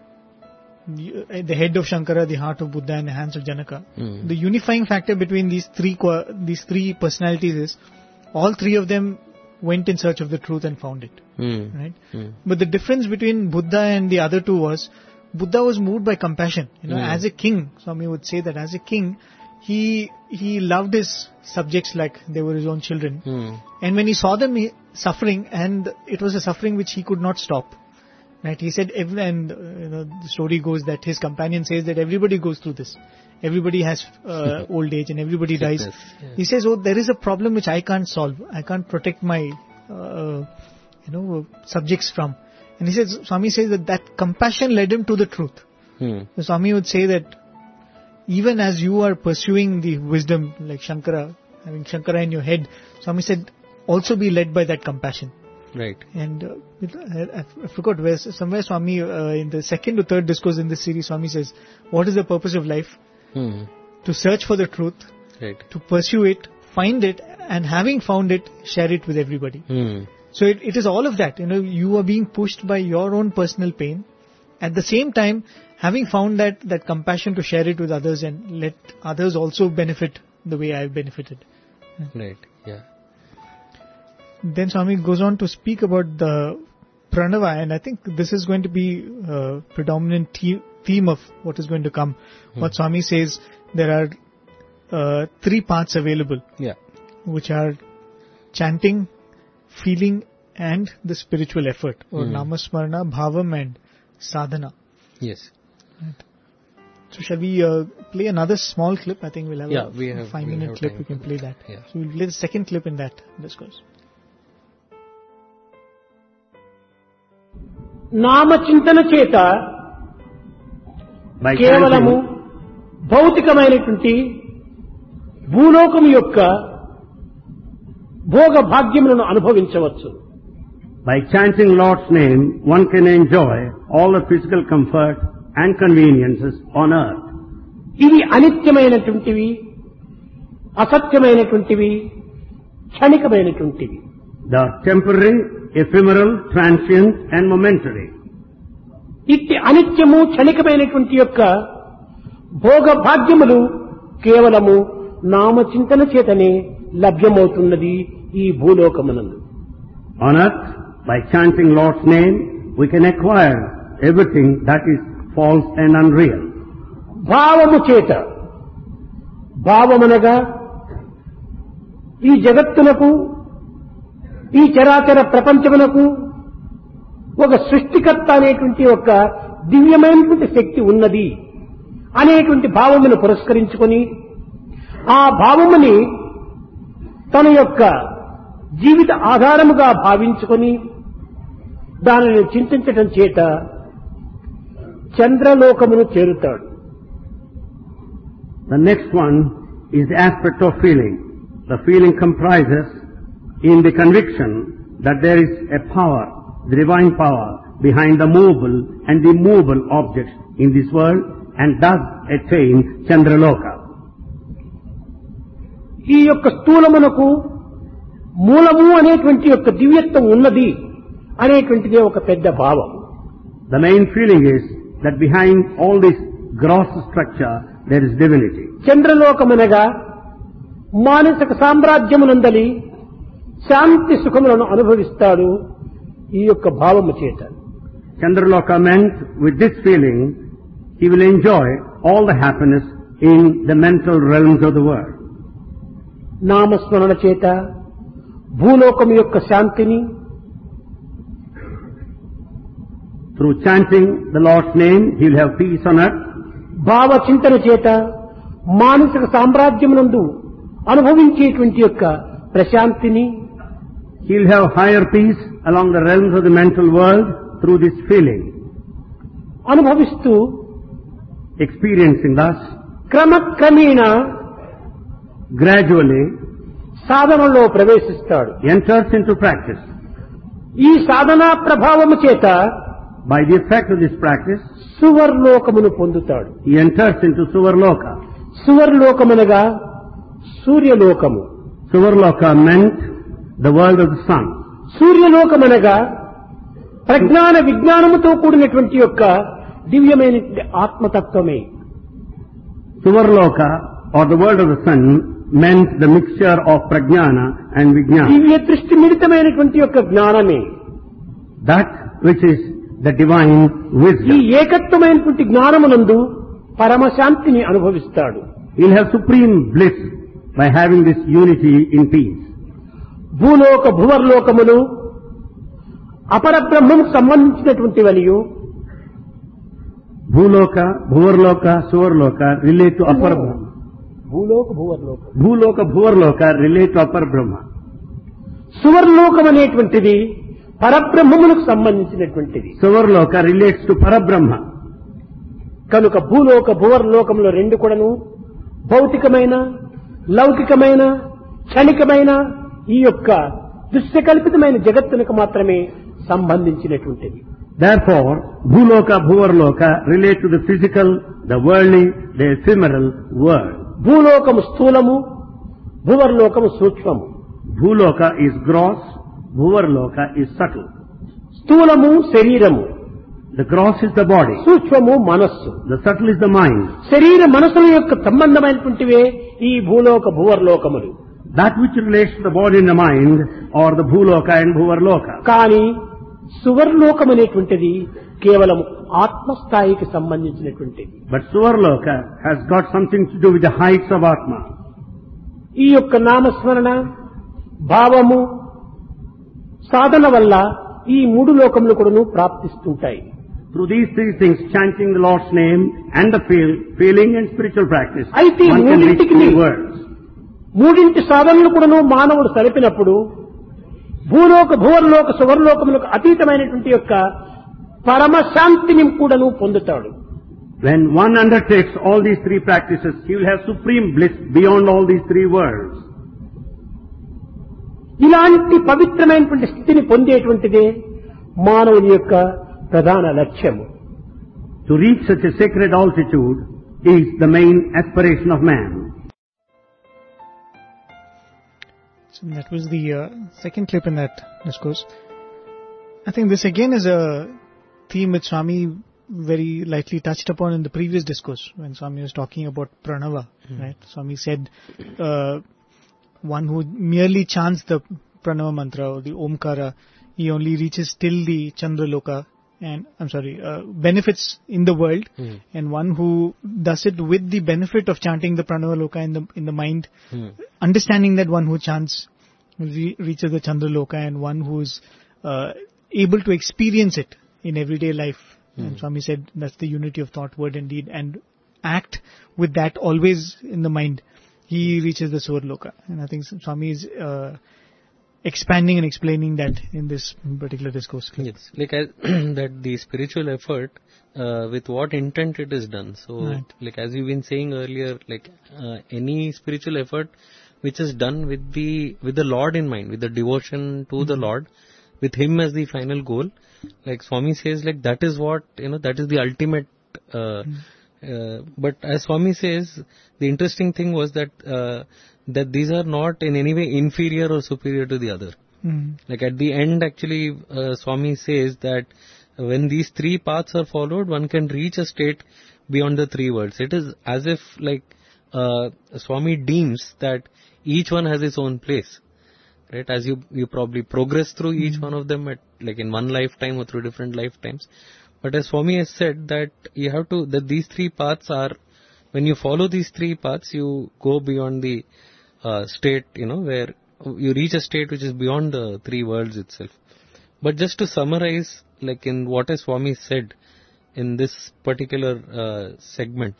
you, the head of Shankara, the heart of Buddha and the hands of Janaka, Mm. the unifying factor between these three qua- these three personalities is all three of them went in search of the truth and found it, Mm. right? Mm. But the difference between Buddha and the other two was Buddha was moved by compassion. You know, Mm. as a king, Swami would say that as a king, he he loved his subjects like they were his own children. Mm. And when he saw them he, suffering, and it was a suffering which he could not stop. Right? He said, every, and uh, you know, the story goes that his companion says that everybody goes through this. Everybody has uh, old age and everybody dies. Sickness, yeah. He says, oh, there is a problem which I can't solve. I can't protect my, uh, you know, subjects from. And he says, Swami says that that compassion led him to the truth. Hmm. So Swami would say that even as you are pursuing the wisdom, like Shankara, having Shankara in your head, Swami said, also be led by that compassion. Right. And uh, I, I forgot where, somewhere Swami, uh, in the second or third discourse in this series, Swami says, what is the purpose of life? Hmm. To search for the truth, Right. to pursue it, find it, and having found it, share it with everybody. Hmm. So it, it is all of that. You know, you are being pushed by your own personal pain. At the same time, having found that, that compassion to share it with others and let others also benefit the way I've benefited. Right. Yeah. Then Swami goes on to speak about the Pranava, and I think this is going to be a predominant the- theme of what is going to come. Hmm. What Swami says, there are uh, three paths available. Yeah. Which are chanting, feeling, and the spiritual effort, or Mm. Namasmarana, Bhavam, and Sadhana. Yes. Right. So shall we uh, play another small clip? I think we'll have Yeah, a we have- five we minute have clip. time We can for play that. that. Yeah. So we'll play the second clip in that discourse. నామచింతన చేత By కేవలము chanting, భౌతికమైనటువంటి భూలోకం యొక్క భోగ భాగ్యములను అనుభవించవచ్చు. by chanting Lord's name, one can enjoy all the physical comfort and conveniences on earth. ఇవి అనిత్యమైనటువంటివి, అసత్యమైనటువంటివి, క్షణికమైనటువంటివి. They are temporary, ephemeral, transient and momentary. ఇట్టి అనిత్యము క్షణికమైనటువంటి యొక్క భోగ భాగ్యములు కేవలము నామచింతన చేతనే లభ్యమవుతున్నది ఈ భూలోకమునందు. On earth, by chanting Lord's name, we can acquire everything that is false and unreal. భావము చేత, భావమనగా ఈ జగత్తునకు, ఈ చరాచర ప్రపంచమునకు ఒక సృష్టికర్త అనేటువంటి ఒక దివ్యమైనటువంటి శక్తి ఉన్నది అనేటువంటి భావమును పురస్కరించుకొని ఆ భావముని తన యొక్క జీవిత ఆధారముగా భావించుకొని దానిని చింతించటం చేత చంద్రలోకమును చేరుతాడు. The next one is the aspect of feeling. The feeling comprises in the conviction that there is a power, the divine power, behind the movable and the immovable objects in this world, and does attain Chandraloka. ఈ యొక్క స్థూలమునకు మూలము అనేటువంటి యొక్క దివ్యత్వం ఉన్నది అనేటువంటిదే ఒక పెద్ద భావం. The main feeling is that behind all this gross structure there is divinity. చంద్రలోకమనగా మానసిక సామ్రాజ్యమునందలి శాంతి సుఖములను అనుభవిస్తాడు ఈ యొక్క భావము చేత. Chandraloka meant with this feeling he will enjoy all the happiness in the mental realms of the world. నామస్మరణ చేత భూలోకం యొక్క శాంతిని, Through chanting the Lord's name, he will have peace on earth. భావ చింతన చేత మానసిక సామ్రాజ్యమునందు అనుభవించేటువంటి యొక్క ప్రశాంతిని, He will have higher peace along the realms of the mental world through this feeling. అనుభవిస్తూ Experiencing thus, క్రమక్రమేణ gradually సాధనలో ప్రవేశిస్తాడు. enters into practice. ఈ సాధనా ప్రభావము చేత By the effect of this practice, సువర్లోకమును పొందుతాడు. he enters into Suvarloka. సువర్లోకమనగా సూర్యలోకము. Suvarloka meant the world of the sun. సూర్యలోకమనగా ప్రజ్ఞాన విజ్ఞానముతో కూడినటువంటి యొక్క దివ్యమైన ఆత్మతత్వమే. Suvarloka, or the world of the sun, meant the mixture of prajnana and vijnana. దివ్య దృష్టి మిళితమైనటువంటి యొక్క జ్ఞానమే. That which is the divine ఈ wisdom. ఏకత్వమైనటువంటి జ్ఞానమునందు పరమశాంతిని అనుభవిస్తాడు. He'll have supreme bliss by having this unity in peace. భూలోక భువర్లోకములు అపర బ్రహ్మముకు సంబంధించినటువంటి వలియు Bhuloka, Bhuvarloka, Suvarloka relate to Upper Brahma. భూలోక భువర్లోకం. Bhuloka, Bhuvarloka relate to Upper Brahma. సువర్లోకం అనేటువంటిది పరబ్రహ్మములకు సంబంధించినటువంటిది. Suvarloka relates to Parabrahma. కనుక భూలోక భువర్లోకములో రెండు కూడాను భౌతికమైన లౌకికమైన క్షణికమైన ఈ యొక్క దృశ్యకల్పితమైన జగత్తునకు మాత్రమే సంబంధించినటువంటిది. Therefore, Bhuloka, Bhuvarloka relate to the physical, the worldly, the ephemeral world. భూలోకము స్థూలము, భువర్లోకము సూక్ష్మము. Bhuloka is gross, Bhuvarloka is subtle. స్థూలము శరీరము, The gross is the body, సూక్ష్మము మనస్సు. the subtle is the mind. శరీర మనసుల యొక్క సంబంధమైనటువంటివే ఈ భూలోక భువర్లోకములు. That which relates to the body and the mind are the Bhuloka and Bhuvarloka. కానీ సువర్లోకం అనేటువంటిది కేవలం ఆత్మస్థాయికి సంబంధించినటువంటిది. But Suvarloka has got something to do with the heights of Atma. ఈ యొక్క నామస్మరణ భావము సాధన వల్ల ఈ మూడు లోకములు కూడాను ప్రాప్తిస్తుంటాయి. Through these three things, chanting the Lord's name and the feel, feeling and spiritual practice, అయితే one can reach మూడింటికి three worlds. మూడింటి సాధనలు కూడాను మానవుడు సరిపినప్పుడు భూలోక భువర్లోక సువర్లోకములకు అతీతమైనటువంటి యొక్క పరమశాంతిని కూడాను పొందుతాడు. When one undertakes all these three practices, he will have supreme bliss beyond all these three worlds. ఇలాంటి పవిత్రమైనటువంటి స్థితిని పొందేటువంటిదే మానవుని యొక్క ప్రధాన లక్ష్యము. To reach such a sacred altitude is the main aspiration of man. So that was the uh, second clip in that discourse. I think this again is a theme which Swami very lightly touched upon in the previous discourse when Swami was talking about Pranava. Mm. Right? Swami said uh, one who merely chants the Pranava mantra or the Omkara, he only reaches till the Chandraloka and, I'm sorry, uh, benefits in the world. Mm. And one who does it with the benefit of chanting the Pranava Loka in the, in the mind, mm. understanding that one who chants re- reaches the Chandraloka, and one who is uh, able to experience it in everyday life. Mm. And Swami said that's the unity of thought, word and deed, and act with that always in the mind. He reaches the Suvarloka. And I think Swami is uh, expanding and explaining that in this particular discourse. Yes, like I, that the spiritual effort, uh, with what intent it is done. So, right. like as you've been saying earlier, like uh, any spiritual effort which is done with the with the Lord in mind, with the devotion to mm-hmm. the Lord, with Him as the final goal. Like Swami says, like that is what, you know, that is the ultimate. Uh, mm. uh, but as Swami says, the interesting thing was that uh, that these are not in any way inferior or superior to the other. Mm. Like at the end, actually, uh, Swami says that when these three paths are followed, one can reach a state beyond the three worlds. It is as if like uh, Swami deems that each one has its own place. Right, as you you probably progress through each mm-hmm. one of them at like in one lifetime or through different lifetimes. But as Swami has said that you have to that these three paths are, when you follow these three paths, you go beyond the uh, state, you know, where you reach a state which is beyond the three worlds itself. But just to summarize, like in what has Swami said in this particular uh, segment,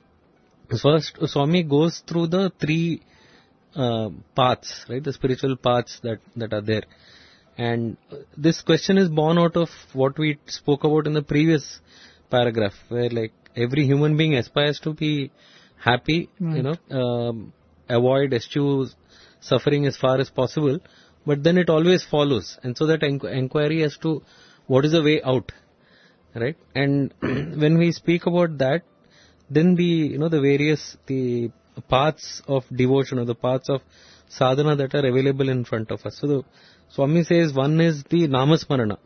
first Swami goes through the three Uh, paths, right? The spiritual paths that, that are there. And this question is born out of what we spoke about in the previous paragraph, where like every human being aspires to be happy, right. you know, um, avoid, eschew suffering as far as possible, but then it always follows. And so that en- inquiry as to what is the way out, right? And when we speak about that, then the, you know, the various, the paths of devotion or the paths of sadhana that are available in front of us. So the Swami says one is the Namasmarana.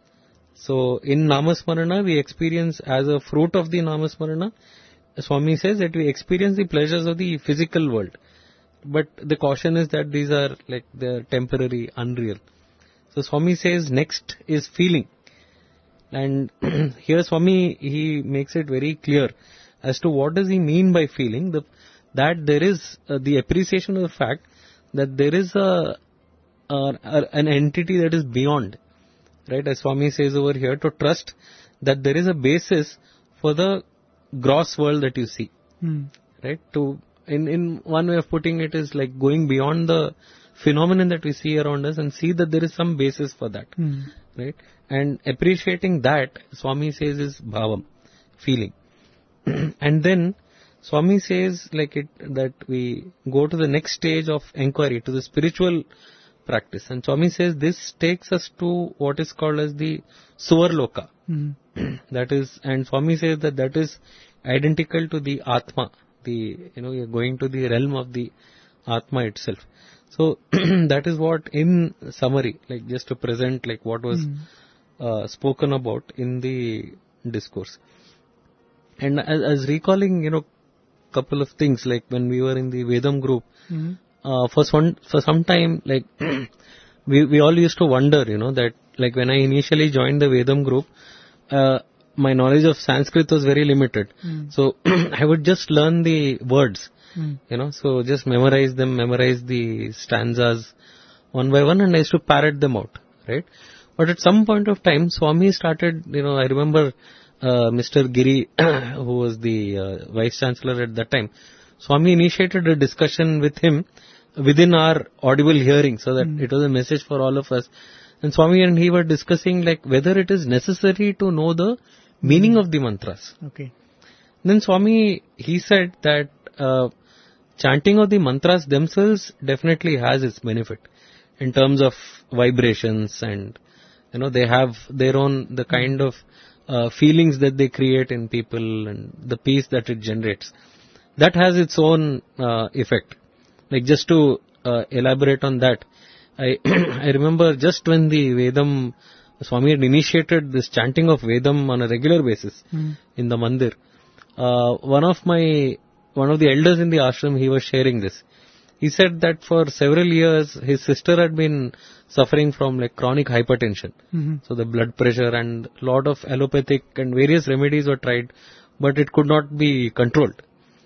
So in Namasmarana we experience as a fruit of the Namasmarana, Swami says that we experience the pleasures of the physical world. But the caution is that these are like they're temporary, unreal. So Swami says next is feeling. And here Swami, he makes it very clear as to what does he mean by feeling. The that there is uh, the appreciation of the fact that there is a, a, a an entity that is beyond, right? As Swami says over here, to trust that there is a basis for the gross world that you see, mm. right? To in in one way of putting it is like going beyond the phenomenon that we see around us and see that there is some basis for that. Mm. right? And appreciating that, Swami says, is bhavam, feeling. And then Swami says like it that we go to the next stage of inquiry, to the spiritual practice. And Swami says this takes us to what is called as the Suvarloka. Mm-hmm. That is, and Swami says that that is identical to the Atma. The, you know, you're going to the realm of the Atma itself. So that is what, in summary, like just to present like what was mm. uh, spoken about in the discourse. And as, as recalling, you know, couple of things, like when we were in the Vedam group, mm-hmm. uh, for some, for some time, like, we, we all used to wonder, you know, that, like, when I initially joined the Vedam group, uh, my knowledge of Sanskrit was very limited. Mm. So, I would just learn the words, mm. you know, so just memorize them, memorize the stanzas one by one, and I used to parrot them out, right? But at some point of time, Swami started, you know, I remember, Uh, Mister Giri, who was the uh, Vice Chancellor at that time, Swami initiated a discussion with him within our audible hearing, so that mm. it was a message for all of us. And Swami and he were discussing like whether it is necessary to know the meaning mm. of the mantras. Okay. Then Swami, he said that uh, chanting of the mantras themselves definitely has its benefit in terms of vibrations, and you know they have their own the kind of Uh, feelings that they create in people and the peace that it generates. That has its own uh, effect. Like just to uh, elaborate on that, I I remember just when the Vedam, Swami had initiated this chanting of Vedam on a regular basis mm. in the mandir. Uh, one of my, one of the elders in the ashram, he was sharing this. He said that for several years, his sister had been suffering from like chronic hypertension. Mm-hmm. So the blood pressure and lot of allopathic and various remedies were tried, but it could not be controlled.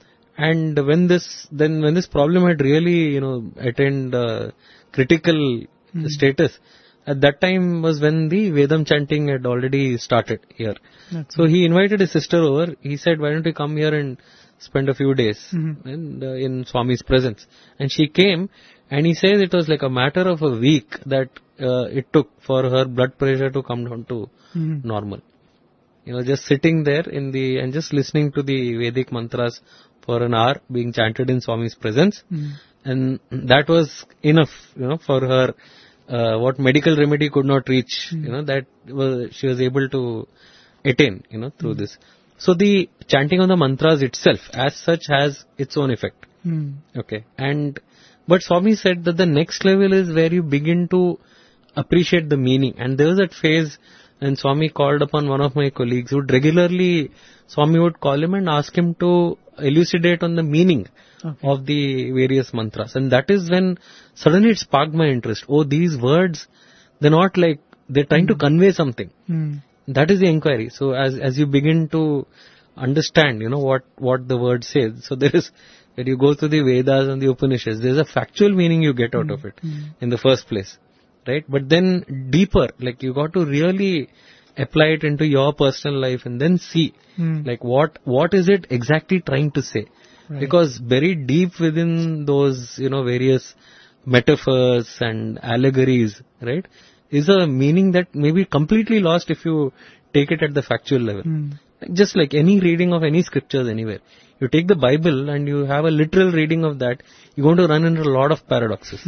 And when this, then when this problem had really, you know, attained uh, critical mm-hmm. status, at that time was when the Vedam chanting had already started here. That's so right. He invited his sister over. He said, why don't you come here and spend a few days mm-hmm. and, uh, in Swami's presence. And she came, and he says it was like a matter of a week that uh, it took for her blood pressure to come down to mm-hmm. normal. You know, just sitting there in the, and just listening to the Vedic mantras for an hour being chanted in Swami's presence. Mm-hmm. And that was enough, you know, for her, uh, what medical remedy could not reach, mm-hmm. you know, that was, she was able to attain, you know, through mm-hmm. this. So the chanting of the mantras itself as such has its own effect. Mm. Okay. And, but Swami said that the next level is where you begin to appreciate the meaning. And there was that phase when Swami called upon one of my colleagues who would regularly, Swami would call him and ask him to elucidate on the meaning okay. of the various mantras. And that is when suddenly it sparked my interest. Oh, these words, they're not like, they're trying mm. to convey something. Mm. That is the inquiry. So as as you begin to understand, you know, what, what the word says. So there is, when you go through the Vedas and the Upanishads, there is a factual meaning you get out mm. of it mm. in the first place. Right? But then deeper, like you got to really apply it into your personal life and then see, mm. like what, what is it exactly trying to say? Right. Because buried deep within those, you know, various metaphors and allegories, right, is a meaning that may be completely lost if you take it at the factual level. Mm. Just like any reading of any scriptures anywhere. You take the Bible and you have a literal reading of that, you're going to run into a lot of paradoxes.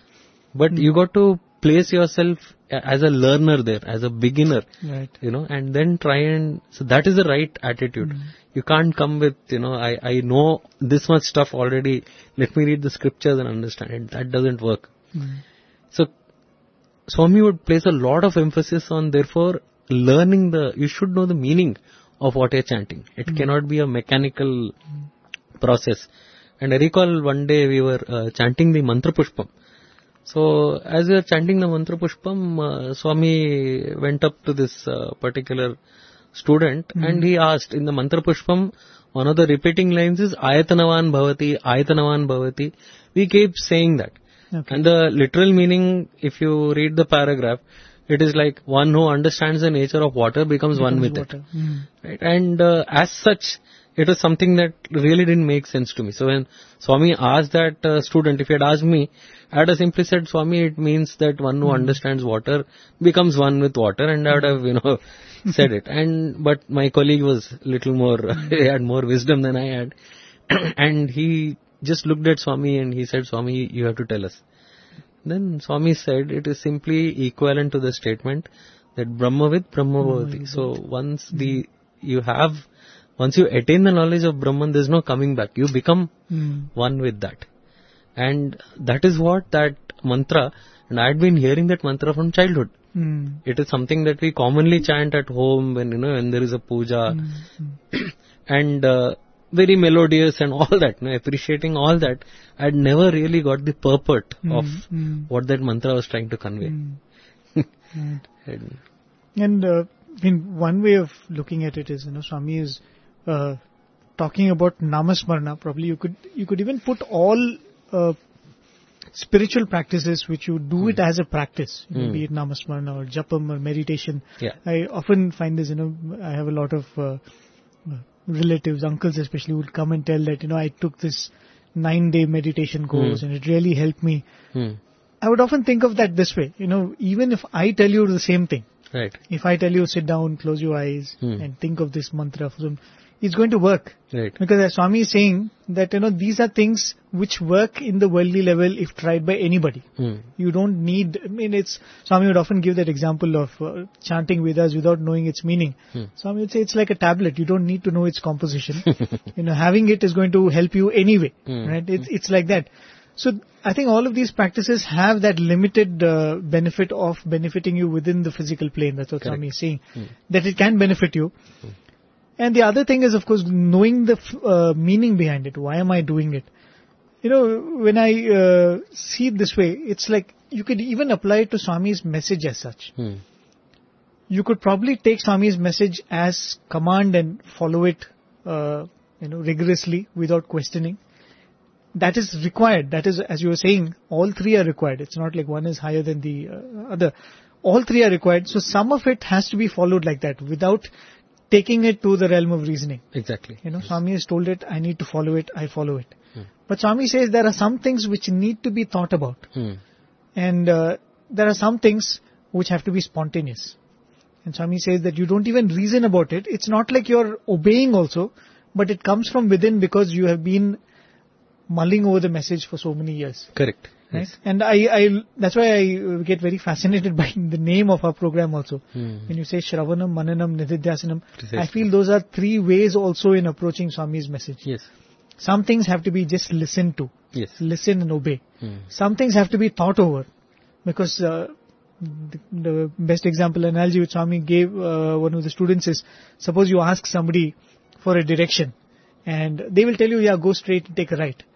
But mm. you got to place yourself as a learner there, as a beginner, right. you know, and then try and, so that is the right attitude. Mm. You can't come with, you know, I, I know this much stuff already, let me read the scriptures and understand it. That doesn't work. Mm. So, Swami would place a lot of emphasis on, therefore, learning the, you should know the meaning of what you're chanting. It mm. cannot be a mechanical mm. process. And I recall one day we were uh, chanting the Mantra Pushpam. So, as we were chanting the Mantra Pushpam, uh, Swami went up to this uh, particular student mm. and he asked, in the Mantra Pushpam, one of the repeating lines is, Ayatanavan Bhavati, Ayatanavan Bhavati. We keep saying that. Okay. And the literal meaning, if you read the paragraph, it is like one who understands the nature of water becomes, becomes one with water. it. Mm. Right? And uh, as such, it was something that really didn't make sense to me. So when Swami asked that uh, student, if he had asked me, I would have simply said, Swami, it means that one who understands water becomes one with water, and I would have, you know, said it. And but my colleague was little more, he had more wisdom than I had, and he just looked at Swami and he said, Swami, you have to tell us. Then Swami said, it is simply equivalent to the statement that Brahmavid Brahmavati. Oh, so once mm. the you have, once you attain the knowledge of Brahman, there is no coming back. You become mm. one with that. And that is what that mantra, and I had been hearing that mantra from childhood. Mm. It is something that we commonly chant at home when, you know, when there is a puja. Mm. and uh, very melodious and all that, you know, appreciating all that. I had never really got the purport mm. of mm. what that mantra was trying to convey. Mm. Right. And, and uh, I mean, one way of looking at it is, you know, Swami is uh, talking about Namasmarana. Probably you could you could even put all uh, spiritual practices which you do mm. it as a practice, you know, mm. be it Namasmarana or Japam or meditation. Yeah. I often find this, you know, I have a lot of uh, relatives, uncles especially, would come and tell that, you know, I took this nine-day meditation course mm. and it really helped me. Mm. I would often think of that this way, you know, even if I tell you the same thing, right? If I tell you sit down, close your eyes hmm. and think of this mantra, it's going to work. Right. Because as Swami is saying that, you know, these are things which work in the worldly level if tried by anybody. Hmm. You don't need, I mean, it's, Swami would often give that example of uh, chanting Vedas without knowing its meaning. Hmm. Swami would say it's like a tablet. You don't need to know its composition. You know, having it is going to help you anyway, hmm. right? It's, it's like that. So I think all of these practices have that limited uh, benefit of benefiting you within the physical plane. That's what Swami is saying. Mm. That it can benefit you. Mm. And the other thing is, of course, knowing the f- uh, meaning behind it. Why am I doing it? You know, when I uh, see it this way, it's like you could even apply it to Swami's message as such. Mm. You could probably take Swami's message as command and follow it, uh, you know, rigorously without questioning. That is required. That is, as you were saying, all three are required. It's not like one is higher than the uh, other. All three are required. So some of it has to be followed like that without taking it to the realm of reasoning. Exactly. You know, yes. Swami has told it, I need to follow it, I follow it. Hmm. But Swami says there are some things which need to be thought about. Hmm. And uh, there are some things which have to be spontaneous. And Swami says that you don't even reason about it. It's not like you're obeying also, but it comes from within because you have been mulling over the message for so many years. Correct. Right? Yes. And I, I, that's why I get very fascinated by the name of our program also. Hmm. When you say Shravanam, Mananam, Nididhyasanam, Precisely. I feel those are three ways also in approaching Swami's message. Yes. Some things have to be just listened to. Yes. Listen and obey. Hmm. Some things have to be thought over. Because uh, the, the best example, analogy which Swami gave uh, one of the students is, suppose you ask somebody for a direction and they will tell you, yeah, go straight and take a right.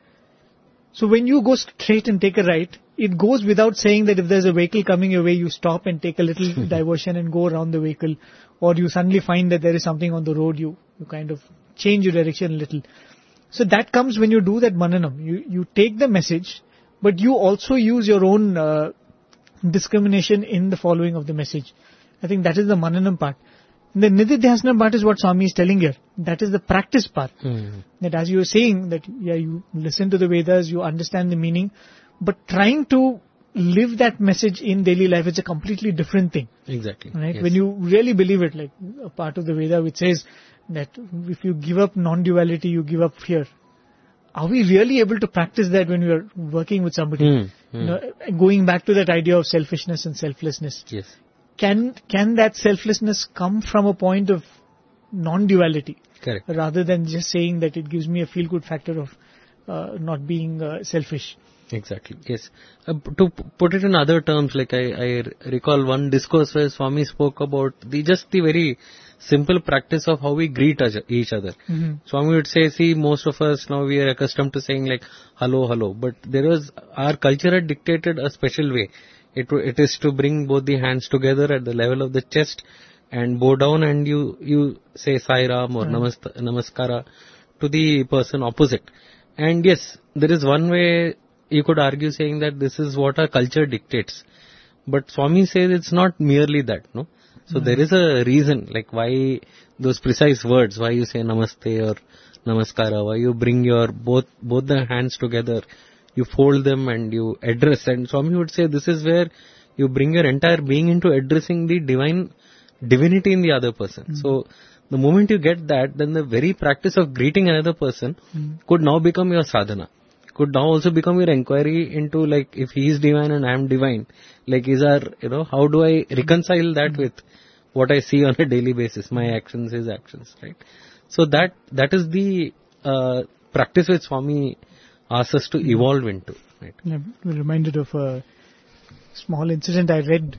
So when you go straight and take a right, it goes without saying that if there's a vehicle coming your way, you stop and take a little diversion and go around the vehicle. Or you suddenly find that there is something on the road, you, you kind of change your direction a little. So that comes when you do that mananam. You, you take the message, but you also use your own uh, discrimination in the following of the message. I think that is the mananam part. The Nididhyasanam part is what Swami is telling here. That is the practice part. Mm. That as you were saying, that yeah, you listen to the Vedas, you understand the meaning, but trying to live that message in daily life is a completely different thing. Exactly. Right? Yes. When you really believe it, like a part of the Veda which says that if you give up non-duality, you give up fear. Are we really able to practice that when we are working with somebody? Mm. Mm. You know, going back to that idea of selfishness and selflessness. Yes. Can can that selflessness come from a point of non-duality? Correct. Rather than just saying that it gives me a feel-good factor of uh, not being uh, selfish. Exactly, yes. Uh, to p- put it in other terms, like I, I recall one discourse where Swami spoke about the just the very simple practice of how we greet each other. Mm-hmm. Swami would say, see, most of us now we are accustomed to saying like, hello, hello. But there was, our culture had dictated a special way. It it is to bring both the hands together at the level of the chest and bow down, and you, you say Sai Ram or mm. Namast- Namaskara to the person opposite. And yes, there is one way you could argue saying that this is what our culture dictates. But Swami says it's not merely that, no? So mm. there is a reason, like why those precise words, why you say Namaste or Namaskara, why you bring your both both the hands together, you fold them and you address. And Swami would say this is where you bring your entire being into addressing the divine divinity in the other person. Mm. So the moment you get that, then the very practice of greeting another person mm. could now become your sadhana. Could now also become your inquiry into, like, if he is divine and I am divine, like, is our, you know, how do I reconcile that mm. with what I see on a daily basis, my actions, his actions, right? So that that is the uh, practice which Swami asks us to evolve into. Right? I'm reminded of a small incident I read,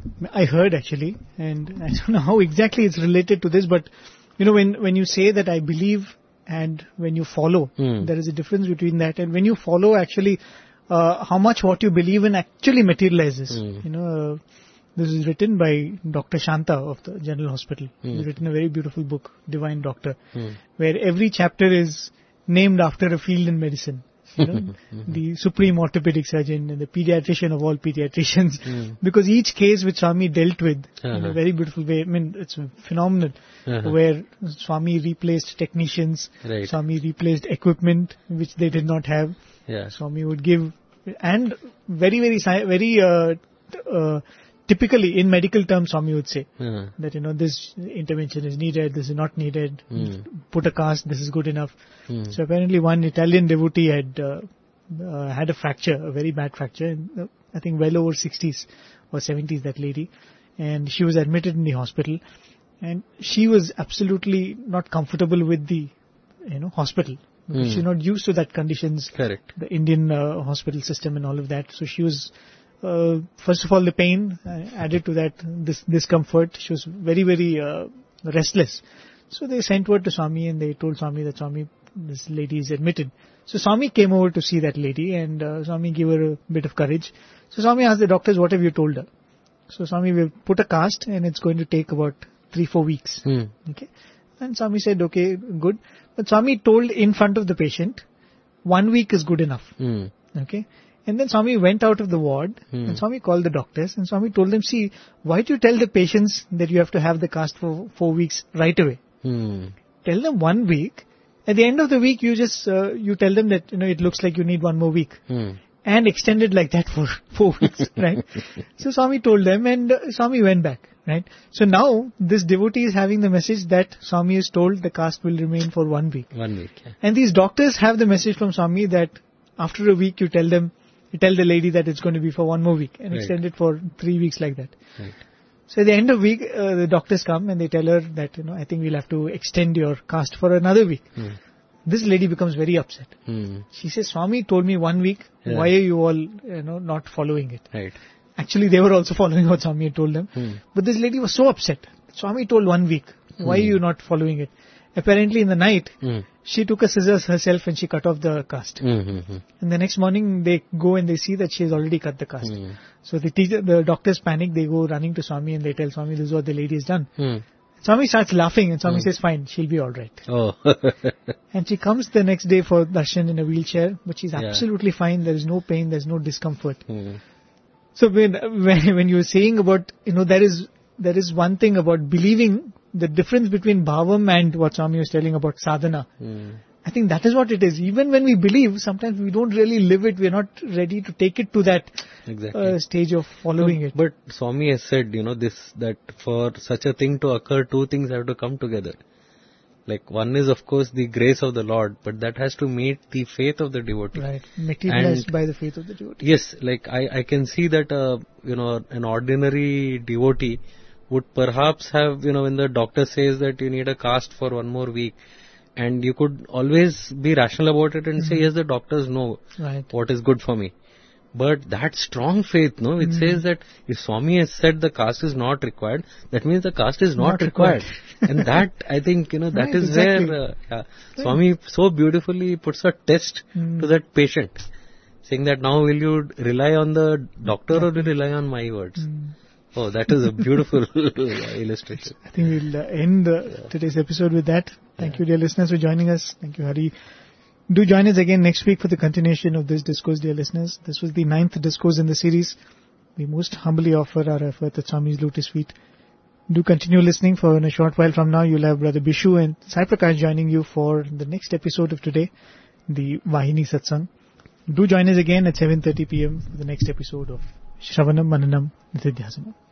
I heard actually, and I don't know how exactly it's related to this, but you know, when, when you say that I believe and when you follow, mm. there is a difference between that. And when you follow, actually, uh, how much what you believe in actually materializes. Mm. You know, uh, this is written by Doctor Shanta of the General Hospital. Mm. He's written a very beautiful book, Divine Doctor, mm. where every chapter is named after a field in medicine. You know, the supreme orthopedic surgeon and the pediatrician of all pediatricians, mm. because each case which Swami dealt with uh-huh. in a very beautiful way. I mean, it's phenomenal. Uh-huh. Where Swami replaced technicians, right. Swami replaced equipment which they did not have. Yeah. Swami would give, and very, very, very uh, uh, typically in medical terms, Swami would say uh-huh. that, you know, this intervention is needed, this is not needed, mm. put a cast, this is good enough. Mm. So apparently one Italian devotee had uh, uh, had a fracture, a very bad fracture, in, uh, I think well over sixties or seventies, that lady, and she was admitted in the hospital, and she was absolutely not comfortable with the, you know, hospital. Mm. She's not used to that conditions. Correct. The Indian uh, hospital system and all of that. So she was, uh, first of all, the pain uh, added to that, this discomfort. She was very, very uh, restless. So they sent word to Swami and they told Swami that Swami, this lady is admitted. So Swami came over to see that lady, and uh, Swami gave her a bit of courage. So Swami asked the doctors, what have you told her? So Swami will put a cast and it's going to take about three, four weeks. Mm. Okay. And Swami said, okay, good. But Swami told in front of the patient, one week is good enough. Mm. Okay. And then Swami went out of the ward mm. and Swami called the doctors and Swami told them, see, why do you tell the patients that you have to have the cast for four weeks right away? Mm. Tell them one week. At the end of the week, you just, uh, you tell them that, you know, it looks like you need one more week. Mm. And extend it like that for four weeks, right? So Swami told them and uh, Swami went back, right? So now this devotee is having the message that Swami is told the cast will remain for one week. One week, yeah. And these doctors have the message from Swami that after a week you tell them, you tell the lady that it's going to be for one more week and right. extend it for three weeks like that. Right. So at the end of week, uh, the doctors come and they tell her that, you know, I think we'll have to extend your cast for another week. Mm. This lady becomes very upset. Mm. She says, Swami told me one week, yeah. why are you all, you know, not following it? Right. Actually, they were also following what Swami had told them. Mm. But this lady was so upset. Swami told one week, why mm. are you not following it? Apparently in the night, mm. she took a scissors herself and she cut off the cast. Mm-hmm. And the next morning they go and they see that she has already cut the cast. Mm. So the teacher, the doctors panic, they go running to Swami and they tell Swami, this is what the lady has done. Mm. Swami starts laughing and Swami mm. says, fine, she'll be alright. Oh. And she comes the next day for darshan in a wheelchair, but she's yeah. absolutely fine, there is no pain, there is no discomfort. Mm. So when, when, when you're saying about, you know, there is, there is one thing about believing, the difference between bhavam and what Swami was telling about sadhana. Mm. I think that is what it is. Even when we believe, sometimes we don't really live it. We're not ready to take it to that exactly. uh, stage of following no, it. But Swami has said, you know, this, that for such a thing to occur, two things have to come together. Like one is, of course, the grace of the Lord, but that has to meet the faith of the devotee. Right. Materialized by the faith of the devotee. Yes. Like I, I can see that, uh, you know, an ordinary devotee would perhaps have, you know, when the doctor says that you need a cast for one more week, and you could always be rational about it and mm-hmm. say, yes, the doctors know right. what is good for me. But that strong faith, no, it mm-hmm. says that if Swami has said the cast is not required, that means the cast is not, not required. required. And that, I think, you know, that right, is exactly. where uh, yeah, Swami so beautifully puts a test mm. to that patient, saying that now will you rely on the doctor yeah. or will you rely on my words? Mm. Oh, that is a beautiful illustration. I think we'll uh, end uh, yeah. today's episode with that. Thank yeah. you, dear listeners, for joining us. Thank you, Hari. Do join us again next week for the continuation of this discourse, dear listeners. This was the ninth discourse in the series. We most humbly offer our effort at Swami's lotus feet. Do continue listening. For in a short while from now, you'll have Brother Bishu and Sai Prakash joining you for the next episode of today, the Vahini Satsang. Do join us again at seven thirty p.m. for the next episode of Shravanam Mananam Nitidhyasanam.